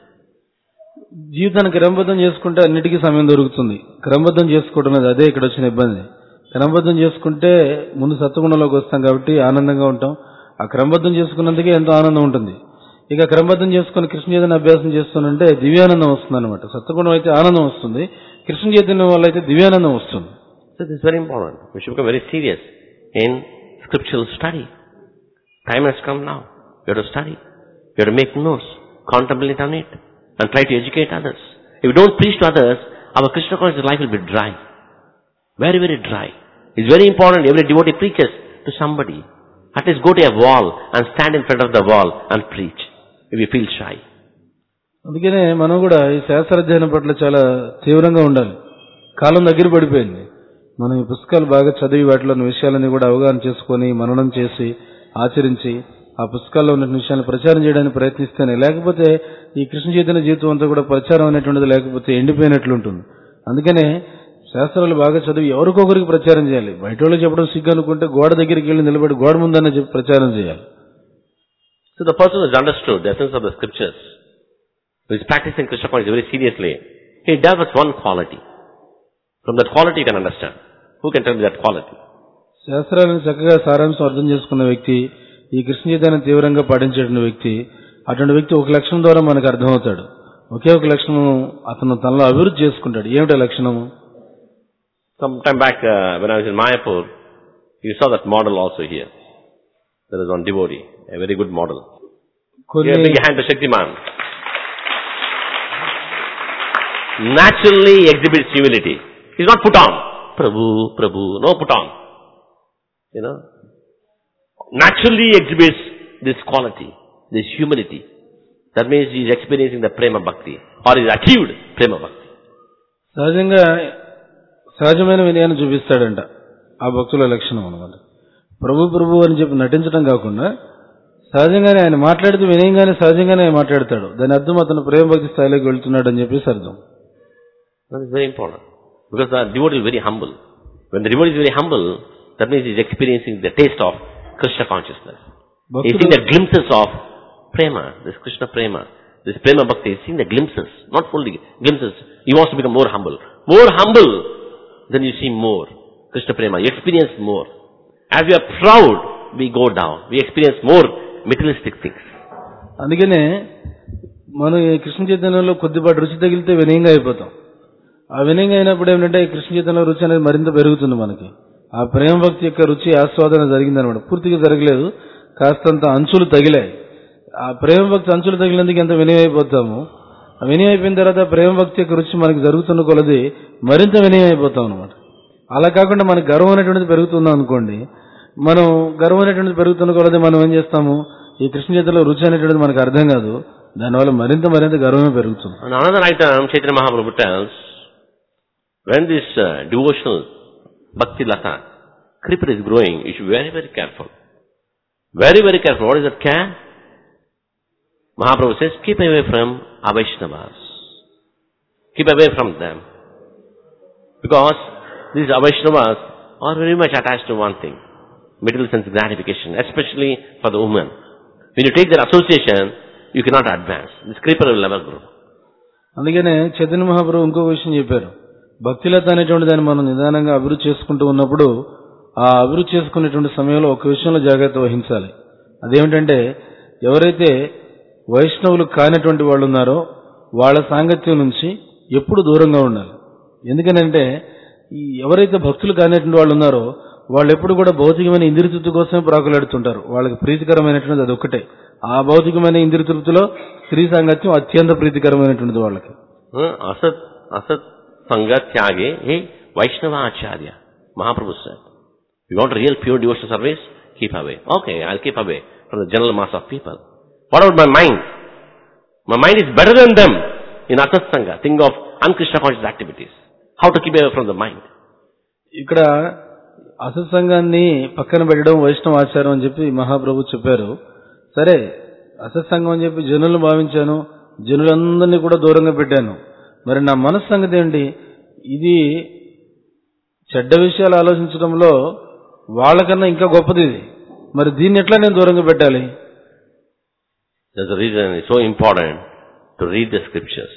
జీవితాన్ని క్రమబద్ధం చేసుకుంటే అన్నిటికీ సమయం దొరుకుతుంది. క్రమబద్ధం చేసుకోవడం అనేది అదే ఇక్కడ వచ్చిన ఇబ్బంది. క్రమబద్ధం చేసుకుంటే ముందు సత్వగుణంలోకి వస్తాం కాబట్టి ఆనందంగా ఉంటాం. ఆ క్రమబద్ధం చేసుకున్నందుకే ఎంతో ఆనందం ఉంటుంది. ఇక క్రమబద్ధం చేసుకుని కృష్ణ చైతన్య అభ్యాసం చేస్తుంటే దివ్యానందం వస్తుంది అనమాట. సత్వగుణం అయితే ఆనందం వస్తుంది, కృష్ణ చైతన్యం వల్ల అయితే దివ్యానందం వస్తుంది. So this is very important. We should become very serious in scriptural study. Time has come now. You have to study. You have to make notes, contemplate on it, and try to educate others. If you don't preach to others, our Krishna conscious life will be dry. Very, very dry. It's very important every devotee preaches to somebody. At least go to a wall and stand in front of the wall and preach if you feel shy. అందుకనే మనం కూడా ఈ శాస్త్రాధ్యయనం పట్ల చాలా తీవ్రంగా ఉండాలి. కాలం దగ్గర పడిపోయింది. మనం ఈ పుస్తకాలు బాగా చదివి వాటిలోని విషయాలని కూడా అవగాహన చేసుకొని మననం చేసి ఆచరించి ఆ పుస్తకాల్లో ఉన్న విషయాన్ని ప్రచారం చేయడానికి ప్రయత్నిస్తేనే, లేకపోతే ఈ కృష్ణ చైతన్య జీవితం అంతా కూడా ప్రచారం అనేటువంటిది లేకపోతే ఎండిపోయినట్లు ఉంటుంది. అందుకనే శాస్త్రాలు బాగా చదివి ఎవరికొకరికి ప్రచారం చేయాలి. బయట వాళ్ళు చెప్పడం సిగ్గు అనుకుంటే గోడ దగ్గరికి వెళ్ళి నిలబడి గోడ ముందన్న చెప్పి ప్రచారం చేయాలి. So the person who has understood the essence of the scriptures, who is practicing Krishna consciousness very seriously, he develops one quality. From that quality you can understand. Who can tell me that quality? శాస్త్రాలను చక్కగా సారాంశం అర్థం చేసుకున్న వ్యక్తి, ఈ కృష్ణ చైతన్యం తీవ్రంగా పాటించేటువంటి వ్యక్తి, అటువంటి వ్యక్తి ఒక లక్షణం ద్వారా మనకు అర్థమవుతాడు. ఒకే ఒక లక్షణం అతను తనలో అభివృద్ధి చేసుకుంటాడు. ఏమిటా లక్షణము? Some time back when I was in Mayapur, you saw that model also here. There is one devotee, a very good model. Give a big hand to Shaktiman. Naturally exhibits humility. He's not put on. Prabhu, Prabhu, no put on. You know, naturally exhibits this quality, this humility. That means he is experiencing the prema bhakti, or he has achieved prema bhakti. సహజమైన వినయాన్ని చూపిస్తాడంట. ఆ భక్తుల లక్షణం అన్నమాట. ప్రభు ప్రభు అని చెప్పి నటించడం కాకుండా సహజంగానే ఆయన మాట్లాడుతూ వినయంగానే సహజంగానే ఆయన మాట్లాడతాడు. దాని అర్థం అతను ప్రేమ భక్తి స్థాయిలోకి వెళ్తున్నాడు అని చెప్పేసి అర్థం. That is very important. Because the devotee is very humble. When the devotee is very humble, that means he is experiencing the taste of Krishna consciousness. He is seeing the glimpses of prema, this Krishna prema, this prema bhakti. He is seeing the glimpses, not fully glimpses. He wants to become more humble. More humble, then you see more Krishna prema. You experience more. As we are proud, we go down. We experience more materialistic things. అందుకనే మనం ఈ కృష్ణ చైతన్యంలో కొద్దిపాటి రుచి తగిలితే వినయంగా అయిపోతాం. ఆ వినయంగా అయినప్పుడు ఏమిటంటే ఈ కృష్ణ చైతన్యంలో రుచి అనేది మరింత పెరుగుతుంది మనకి. ఆ ప్రేమ భక్తి యొక్క రుచి ఆస్వాదన జరిగిందనమాట. పూర్తిగా జరగలేదు, కాస్తంత అంచులు తగిలాయి. ఆ ప్రేమ భక్తి అంచులు తగిలినందుకు ఎంత వినయం అయిపోతాము. ఆ వినయం అయిపోయిన తర్వాత ప్రేమ భక్తి యొక్క రుచి మనకి జరుగుతున్న కొలది మరింత వినయం అయిపోతాం అనమాట. అలా కాకుండా మనకి గర్వం అనేటువంటిది పెరుగుతుందాం అనుకోండి, మనం గర్వం అనేటువంటిది పెరుగుతున్న కొలది మనం ఏం చేస్తాము, ఈ కృష్ణ చైతన్యంలో రుచి అనేటువంటిది మనకు అర్థం కాదు, దానివల్ల మరింత గర్వమే పెరుగుతుంది. Another item Chaitanya Mahaprabhu tells, when this devotional bhakti lata, creeper is growing, you should be very, very careful. Very, very careful. What is that care? Mahaprabhu says, keep away from Avaishnavas. Keep away from them. Because these Avaishnavas are very much attached to one thing, material sense gratification, especially for the woman. When you take their association, you cannot advance. This creeper will never grow. అందుకనే చైతన్య మహాప్రభు ఇంకో విషయం చెప్పారు. భక్తిలత అనేటువంటి దాన్ని మనం నిదానంగా అభివృద్ధి చేసుకుంటూ ఉన్నప్పుడు, ఆ అభివృద్ధి చేసుకునేటువంటి సమయంలో ఒక విషయంలో జాగ్రత్త వహించాలి. అదేమిటంటే, ఎవరైతే వైష్ణవులు కానిటువంటి వాళ్ళు ఉన్నారో వాళ్ళ సాంగత్యం నుంచి ఎప్పుడు దూరంగా ఉండాలి. ఎందుకనంటే ఎవరైతే భక్తులు కానిటువంటి వాళ్ళు ఉన్నారో వాళ్ళు ఎప్పుడు కూడా భౌతికమైన ఇంద్రియ తృప్తి కోసమే ప్రాకులాడుతుంటారు. వాళ్ళకి ప్రీతికరమైనటువంటిది అదొక్కటే. ఆ భౌతికమైన ఇంద్రియ తృప్తిలో స్త్రీ సాంగత్యం అత్యంత ప్రీతికరమైనటువంటిది వాళ్ళకి. అసత్ అసత్ సంగ త్యాగే ఏ వైష్ణవ ఆచార్య Mahaprabhu said, you want real pure devotional service? Keep away. Okay, I'll keep away from the general mass of people. What about my mind? My mind is better than them in asat sangha. Think of un-Krishna conscious activities. How to keep away from the mind? ఇక్కడ అసత్ సంఘాన్ని పక్కన పెట్టడం వైష్ణవ ఆచారం అని చెప్పి మహాప్రభు చెప్పారు. సరే, అసత్ సంఘం అని చెప్పి జనులను భావించాను, జనులందరినీ కూడా దూరంగా పెట్టాను. మరి నా మనసు సంగతి ఏంటి? ఇది చెడ్డ విషయాలు ఆలోచించడంలో వాళ్ళకన్నా ఇంకా గొప్పది ఇది. మరి దీన్ని ఎట్లా నేను దూరంగా పెట్టాలి? There's a reason it's so important to read the scriptures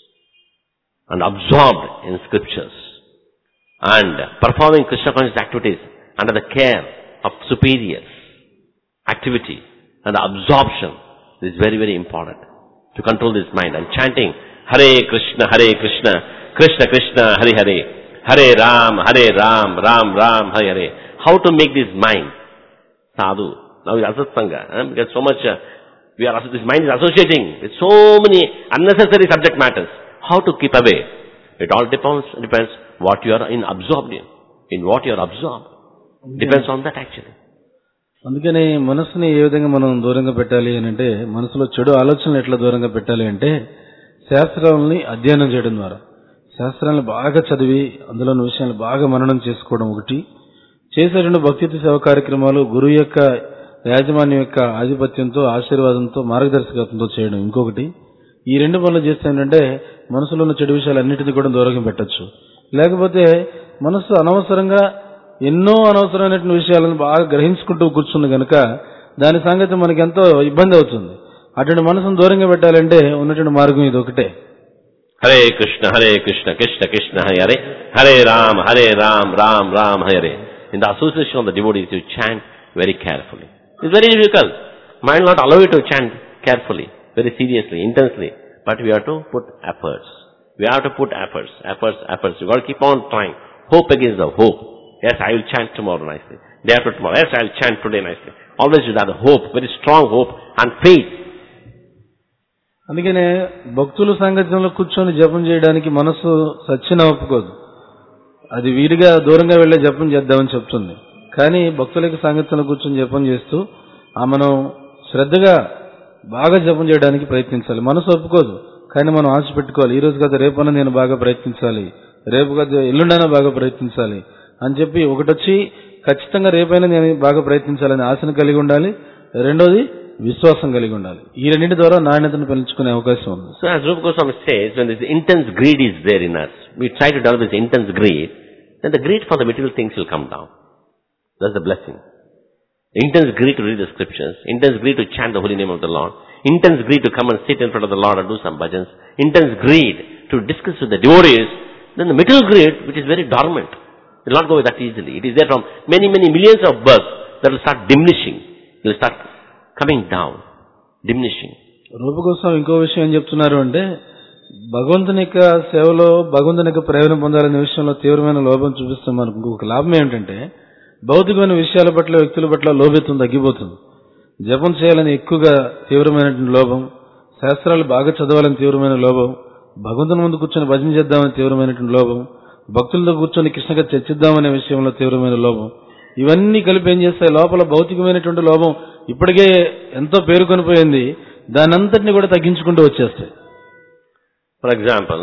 and absorbed in scriptures and performing Krishna conscious activities under the care of superiors. Activity and absorption is very, very important to control this mind. And chanting Hare Krishna, Krishna Krishna, Hare Hare, Hare Ram, Ram Ram, Hare Hare. How to make this mind sadhu? Now it's asat sangha, because so much this mind is associating with so many unnecessary subject matters. How to keep away? It all depends what you are absorbed in what you are absorbed. Depends on that actually. అందుకని మనసుని ఏ విధంగా మనం దూరంగా పెట్టాలి అని అంటే, మనసులో చెడు ఆలోచనలు ఎట్లా దూరంగా పెట్టాలి అంటే, శాస్త్రాలని అధ్యయనం చేయడం ద్వారా, శాస్త్రాలను బాగా చదివి అందులోని విషయాలు బాగా మననం చేసుకోవడం ఒకటి, చేసేటువంటి భక్తి సేవ కార్యక్రమాలు గురువు యొక్క యాజమాన్యం యొక్క ఆధిపత్యంతో, ఆశీర్వాదంతో, మార్గదర్శకత్వంతో చేయడం ఇంకొకటి. ఈ రెండు పనులు చేస్తే ఏంటంటే మనసులో ఉన్న చెడు విషయాలు అన్నిటినీ కూడా దూరంగా పెట్టచ్చు. లేకపోతే మనసు అనవసరంగా ఎన్నో అనవసరమైనటువంటి విషయాలను బాగా గ్రహించుకుంటూ కూర్చుంది కనుక దాని సంగతి మనకి ఎంతో ఇబ్బంది అవుతుంది. అటువంటి మనసును దూరంగా పెట్టాలంటే ఉన్నటువంటి మార్గం ఇది ఒకటే. Hare Krishna, Krishna Krishna, Hare Hare, Hare Ram, Ram Hare. In the association of the devotees, you chant very carefully. It's very difficult. Mind will not allow you to chant carefully, very seriously, intensely. But we have to put efforts. We have to put efforts. You got to keep on trying. Hope against the hope. Yes, I will chant tomorrow nicely. Day after tomorrow. Yes, I will chant today nicely. Always with that hope, very strong hope and faith. అందుకనే భక్తుల సంగతిలో కూర్చొని జపం చేయడానికి మనసు సచ్చిన ఒప్పుకోదు. అది వీడిగా దూరంగా వెళ్లే జపం చేద్దామని చెప్తుంది. కానీ భక్తులకి సంగతిలో కూర్చొని జపం చేస్తూ మనం శ్రద్ధగా బాగా జపం చేయడానికి ప్రయత్నించాలి. మనసు ఒప్పుకోదు, కానీ మనం ఆశ పెట్టుకోవాలి. ఈ రోజు కదా రేపైనా నేను బాగా ప్రయత్నించాలి, రేపు కదా ఎల్లుండైనా బాగా ప్రయత్నించాలి అని చెప్పి ఒకటొచ్చి ఖచ్చితంగా రేపైనా నేను బాగా ప్రయత్నించాలని ఆశను కలిగి ఉండాలి. రెండోది విశ్వాసం కలిగి ఉండాలి. ఈ రెండింటి ద్వారా నాణ్యతను పెంచుకునే అవకాశం ఉంది. So as Rupa Goswami says, when this intense greed is there in us, we try to develop this intense greed, then the greed for the material things will come down. That's the blessing. Intense greed to read the scriptures, intense greed to chant the holy name of the Lord, intense greed to come and sit in front of the Lord and do some bhajans, intense greed to discuss with the devotees, then the material greed, which is very dormant, will not go that easily. It is there from many millions of births that will start diminishing. It will start coming down, diminishing. రూప గోస్వామి ఇంకో విషయం ఏం చెప్తున్నారు అంటే, భగవంతుని యొక్క సేవలో భగవంతుని యొక్క ప్రయోజనం పొందాలనే విషయంలో తీవ్రమైన లోభం చూపిస్తాం. మనకు ఇంకొక లాభం ఏమిటంటే, భౌతికమైన విషయాల పట్ల వ్యక్తుల పట్ల లోభత్వం తగ్గిపోతుంది. జపం చేయాలని ఎక్కువగా తీవ్రమైనటువంటి లోభం, శాస్త్రాలు బాగా చదవాలని తీవ్రమైన లోభం, భగవంతుని ముందు కూర్చొని భజన చేద్దామని తీవ్రమైనటువంటి లోభం, భక్తులతో కూర్చొని కృష్ణగా చర్చిద్దామనే విషయంలో తీవ్రమైన లోభం, ఇవన్నీ కలిపి ఏం చేస్తాయి, లోపల భౌతికమైనటువంటి లోభం ఇప్పటికే ఎంతో పేరుకొనిపోయింది, దానంతటిని కూడా తగ్గించుకుంటూ వచ్చేస్తాయి. For example,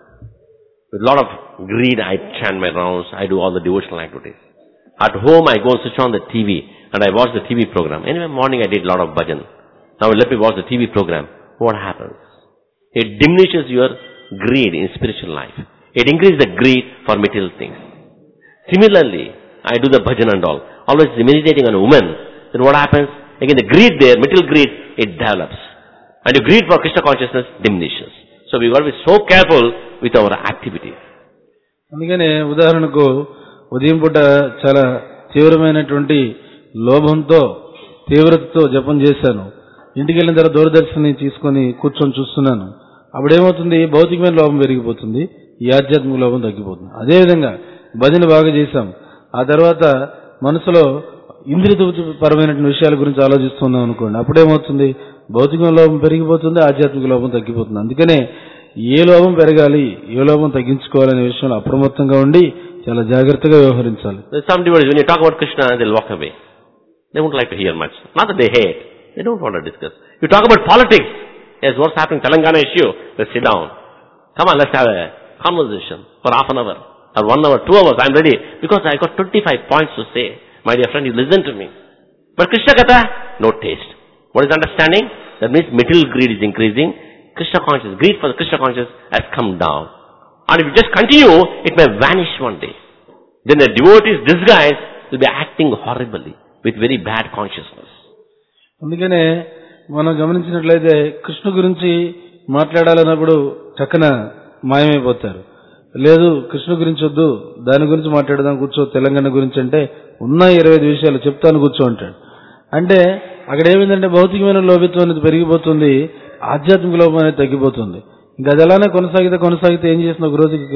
with a lot of greed I chant my rounds, I do all the devotional activities. At home I go and switch on the TV and I watch the TV program. Anyway, morning I did a lot of bhajan. Now let me watch the TV program. What happens? It diminishes your greed in spiritual life. It increases the greed for material things. Similarly, I do the bhajan and all. Always meditating on a woman. Then what happens? Again the greed there, material greed, it develops. And your greed for Krishna consciousness diminishes. So we got to be so careful with our activities. అందుకనే ఉదాహరణకు ఉదయం పూట చాలా తీవ్రమైనటువంటి లోభంతో తీవ్రతతో జపం చేశాను. ఇంటికి వెళ్ళిన తర్వాత దూరదర్శన్ని తీసుకొని కూర్చొని చూస్తున్నాను. అప్పుడేమవుతుంది, భౌతికమైన లోభం పెరిగిపోతుంది, ఈ ఆధ్యాత్మిక లోభం తగ్గిపోతుంది. అదేవిధంగా భజన బాగా చేశాం, ఆ తర్వాత మనసులో ఇంద్రియపరమైనటువంటి విషయాల గురించి ఆలోచిస్తున్నాం అనుకోండి, అప్పుడేమవుతుంది, భౌతిక లోభం పెరిగిపోతుంది, ఆధ్యాత్మిక లోభం తగ్గిపోతుంది. అందుకనే ఏ లోభం పెరగాలి, ఏ లోభం తగ్గించుకోవాలనే విషయంలో అప్రమత్తంగా ఉండి చాలా జాగ్రత్తగా వ్యవహరించాలి. Some devotees, when you talk about Krishna, they'll walk away. They won't like to hear much. Not that they hate. They don't want to discuss. You talk about politics. Yes, what's happening, Telangana issue. Let's sit down. Come on, let's have a conversation for half an hour, or 1 hour, 2 hours. I'm ready. Because I got 25 points to say. My dear friend, you listen to me. But Krishna Katha, no taste. What is understanding? That means material greed is increasing. Krishna consciousness, greed for the Krishna consciousness has come down. And if you just continue, it may vanish one day. Then the devotee's disguise will be acting horribly with very bad consciousness. అందుకనే మనం గమనించినట్లయితే కృష్ణ గురించి మాట్లాడాలన్నప్పుడు చక్కన మాయమైపోతారు. లేదు, కృష్ణ గురించి వద్దు, దాని గురించి మాట్లాడదాం కూర్చో, తెలంగాణ గురించి అంటే ఉన్న 25 విషయాలు చెప్తాను కూర్చో అంటాడు. అంటే అక్కడ ఏమైందంటే భౌతికమైన లోభిత్వం అనేది పెరిగిపోతుంది, ఆధ్యాత్మిక లోపం అనేది తగ్గిపోతుంది. ఇంకా అది అలానే కొనసాగితే ఏం చేసిన ఒక రోజుకి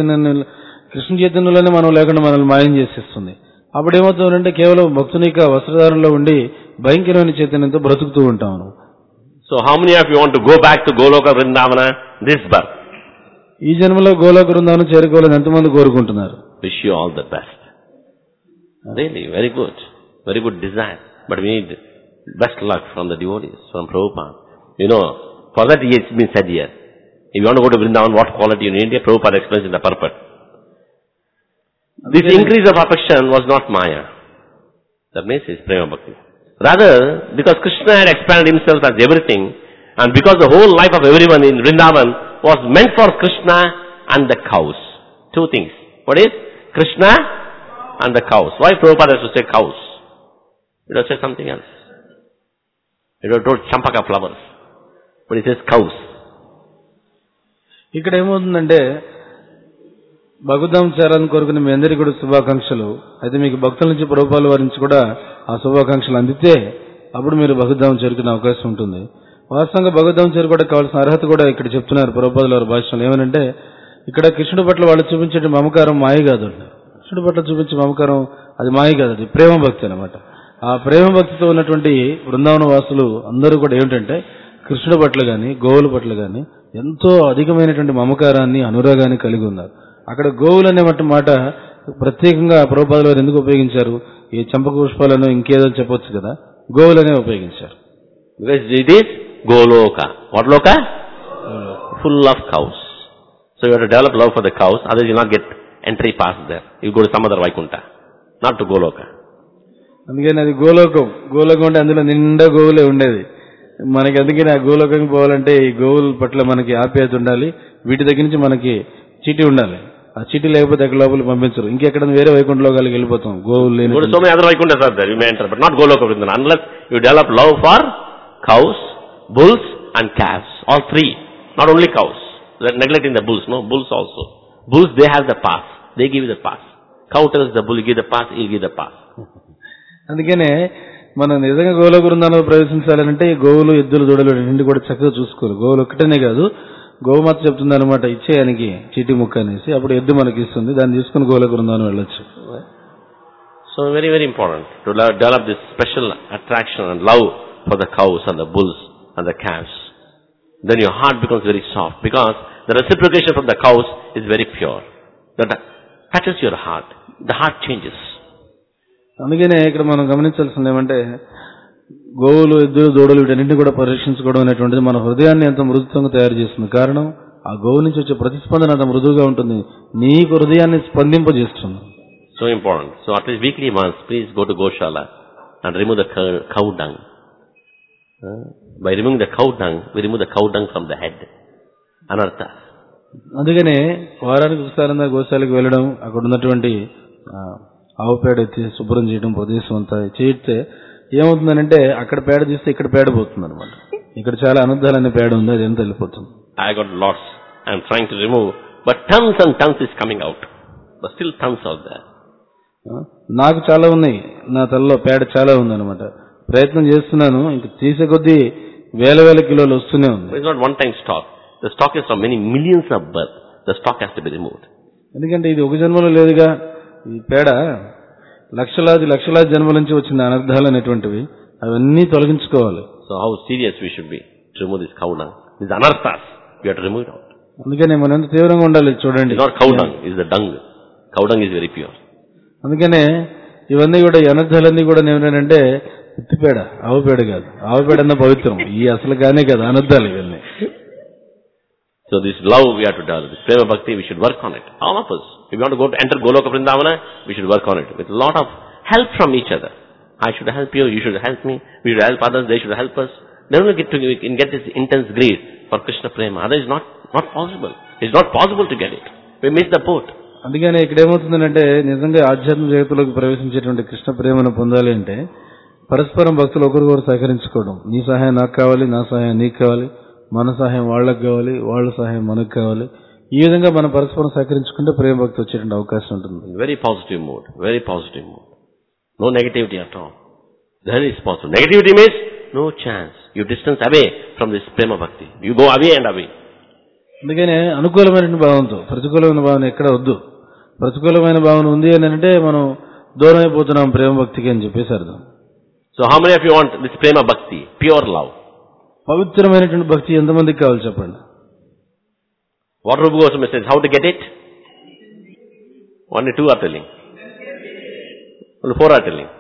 కృష్ణ చైతన్యంలోనే మనం లేకుండా మనల్ని మాయం చేసేస్తుంది. అప్పుడు ఏమవుతుందంటే కేవలం భక్తుని యొక్క వస్త్రధారణలో ఉండి భయంకరమైన చైతన్యంతో బ్రతుకుతూ ఉంటాం. So how many of you want to go back to Goloka Vrindavana this birth? ఈ జన్మలో గోలోక బృందావనం చేరుకోవాలని ఎంతమంది కోరుకుంటున్నారు? Wish you all the best. Really, very good desire. But we need best luck from the devotees, from Prabhupada. You know, for that it's been said here. If you want to go to Vrindavan, what quality you need? Prabhupada explains in the purport. This increase of affection was not Maya. That means it's Prema Bhakti. Rather, because Krishna had expanded himself as everything, and because the whole life of everyone in Vrindavan was meant for Krishna and the cows. 2 things. What is? Krishna and the cows. Why Prabhupada has to say cows? He would have said something else. He would have told champaka flowers. But he says cows. ఇక్కడ ఏమవుతుందంటే భగవద్ధామం చేరాలని కోరుకునే మీ అందరికీ కూడా శుభాకాంక్షలు. అయితే మీకు భక్తుల నుంచి ప్రభుపాల వారి నుంచి కూడా ఆ శుభాకాంక్షలు అందితే అప్పుడు మీరు భగవద్ధామం చేరుకునే అవకాశం ఉంటుంది. వాస్తవంగా భగవద్ధామం చేరుకోవడానికి కావాల్సిన అర్హత కూడా ఇక్కడ చెప్తున్నారు ప్రభుపాదుల వారి భాషలో. ఏమనంటే ఇక్కడ కృష్ణుడి పట్ల వాళ్ళు చూపించే మమకారం మాయ కాదు. కృష్ణుడి పట్ల చూపించే మమకారం అది మాయ కాదు, అది ప్రేమ భక్తి అనమాట. ఆ ప్రేమ భక్తితో ఉన్నటువంటి బృందావన వాసులు అందరూ కూడా ఏమిటంటే కృష్ణుడి పట్ల గాని గోవుల పట్ల గాని ఎంతో అధికమైనటువంటి మమకారాన్ని అనురాగాన్ని కలిగి ఉన్నారు. అక్కడ గోవులు అనే మాట ప్రత్యేకంగా ప్రభుపాదుల వారు ఎందుకు ఉపయోగించారు? ఈ చంపక పుష్పాలను ఇంకేదో చెప్పొచ్చు కదా, గోవులనే ఉపయోగించారు. Because it is Goloka. What Loka? Full of cows. So you have to develop love for the cows, otherwise you will not get entry pass there. You go to some other Vaikuntha, not to Goloka. అందుకని అది గోలోకం. గోలోకం అంటే అందులో నిండా గోవులే ఉండేది. మనకి అందుకని ఆ గోలోకంకి పోవాలంటే ఈ గోవుల పట్ల మనకి ఆప్యాయత ఉండాలి. వీటి దగ్గర నుంచి మనకి చీటీ ఉండాలి. ఆ చీటీ లేకపోతే అక్కడ లోపల పంపించరు. ఇంకెక్కడ వేరే వైకుంఠ లోకాలకు వెళ్ళిపోతాం. గోవులు లేని Go to so many other Vaikunthas are there, you may enter, but not Goloka Vrindana, unless you develop love for cows, bulls and calves. All three. Not only cows. Neglecting the bulls, no, bulls also. Bulls, they have the pass. They give you the pass. Cow tells the bull, you give the pass, he'll give the pass. అందుకనే మనం నిజంగా గోలోక బృందాలలో ప్రవేశించాలంటే ఈ గోవులు ఎద్దులు దూడలు రెండు కూడా చక్కగా చూసుకోవాలి. గోవులు ఒక్కటనే కాదు, గోమాత చెప్తుంది అనమాట, ఇచ్చేయానికి చీటీ ముక్క అనేసి, అప్పుడు ఎద్దు మనకి ఇస్తుంది, దాన్ని తీసుకుని గోలోక బృందావనం వెళ్ళొచ్చు. So very, very important to develop this special attraction and love for the cows and the bulls and the calves. Then your heart becomes very soft, because the reciprocation from the cows is very pure. That touches your heart. The heart changes. అందుకనే ఇక్కడ మనం గమనించాల్సింది ఏమంటే గోవులు ఎద్దులు దూడలు వీటన్నింటినీ కూడా పరిరక్షించుకోవడం అనేటువంటిది మన హృదయాన్ని ఎంత మృదుత్వంగా తయారు చేస్తుంది. కారణం ఆ గోవు నుంచి వచ్చే ప్రతిస్పందన అంత మృదువుగా ఉంటుంది, నీకు హృదయాన్ని స్పందింపజేస్తుంది. So important. So at least weekly once, please go to Goshala and remove the cow dung. By removing the cow dung, we remove the cow dung from the head. Anartha. అందుకనే వారానికి ఒకసారి గోశాలకు వెళ్ళడం, అక్కడ ఉన్నటువంటి ఆవు పేడ ఎత్తి శుభ్రం చేయడం, ప్రదేశం అంతా చేస్తే ఏమవుతుందనంటే అక్కడ పేడ తీస్తే ఇక్కడ పేడ పోతుంది అనమాట. ఇక్కడ చాలా అనర్థాలనే పేడ ఉంది, అది ఎంత వెళ్ళిపోతుంది. I got lots. I am trying to remove, but tons and tons is coming out. But still tons out there. నాకు చాలా ఉన్నాయి, నా తలలో పేడ చాలా ఉంది అనమాట. ప్రయత్నం చేస్తున్నాను, ఇంక తీసే కొద్దీ వేల వేల కిలోలు వస్తూనే ఉంది. It's not one time stock. The stock is from many millions of birth. The stock has to be removed. ఎందుకంటే ఇది ఒక జన్మలో లేదుగా. ఈ పేడ లక్షలాది జన్మల నుంచి వచ్చిన అనర్థాలు అనేటువంటివి, అవన్నీ తొలగించుకోవాలి. So how serious we should be to remove this cow dung. These anarthas, we have to remove it out. అందుకనే మనం ఎంత తీవ్రంగా ఉండాలి చూడండి. It's not cow dung, it's the dung. Cow dung is very pure. అందుకనే ఇవన్నీ కూడా ఈ అనర్థాలన్నీ కూడా ఏమిటంటే ఉత్తిపేడ, ఆవు పేడ కాదు. ఆవు పేడ అన్న పవిత్రం, ఈ అసలు కానే కాదు అనర్థాలు ఇవన్నీ. So this love we have to develop, this prema bhakti, we should work on it. All of us. If we want to go to enter Goloka Vrindavana, we should work on it with a lot of help from each other. I should help you, you should help me, we should help others, they should help us. Then we can get this intense greed for Krishna prema. Otherwise it's not possible. It's not possible to get it. We miss the boat. అందుకనే ఇక్కడ ఏమవుతుందంటే నిజంగా ఆధ్యాత్మిక జగత్తులోకి ప్రవేశించేటువంటి కృష్ణ ప్రేమను పొందాలి అంటే పరస్పరం భక్తులు ఒకరికొకరు సహకరించుకోవడం. నీ సహాయం నాకు కావాలి, నా సహాయం నీకు కావాలి, మన సహాయం వాళ్ళకి కావాలి, వాళ్ళ సహాయం మనకు కావాలి. ఈ విధంగా మనం పరస్పరం సహకరించుకుంటే ప్రేమ భక్తి వచ్చేటువంటి అవకాశం ఉంటుంది. Very positive mood, very positive mood. No negativity at all. Then it's possible. Negativity means no chance. You distance away from this prema bhakti. You go away and away. అందుకనే అనుకూలమైన భావంతో ప్రతికూలమైన భావన ఎక్కడ వద్దు. ప్రతికూలమైన భావన ఉంది అని అంటే మనం దూరం అయిపోతున్నాం ప్రేమ భక్తికి అని చెప్పేసి అర్థం. So how many of you want this prema bhakti, pure love? పవిత్రమైనటువంటి భక్తి ఎంతమందికి కావాలి చెప్పండి. What Rupa Goswami says, how to get it? Only 2 are telling. Only 4 are telling.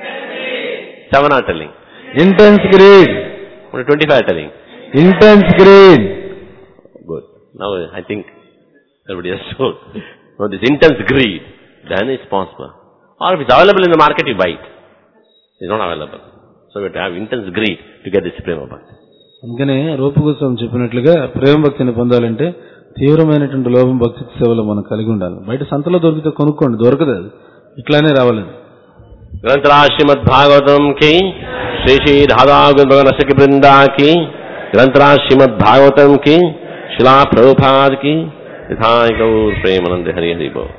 7 are telling. Intense greed. Only 25 are telling. Intense greed. Good. Now I think everybody has told. Now this intense greed, then it's possible. Or if it's available in the market, you buy it. It's not available. So we have to have intense greed to get this prema bhakti. అందుకనే రూపగోస్వామి చెప్పినట్లుగా ప్రేమ భక్తిని పొందాలంటే తీవ్రమైనటువంటి లోభం భక్తి సేవలో మనం కలిగి ఉండాలి. బయట సంతలో దొరికితే కొనుక్కోండి, దొరకదు, అది ఇట్లానే రావాలని. గ్రంథరాజ్ శ్రీమద్ భాగవతం కి శ్రీ శ్రీ రాధా గోవింద బృందా కి గ్రంథరాజ్ శ్రీమద్ భాగవతం కి Srila Prabhupada ki, Nithai Gaur Premanande Hari Hari Bol.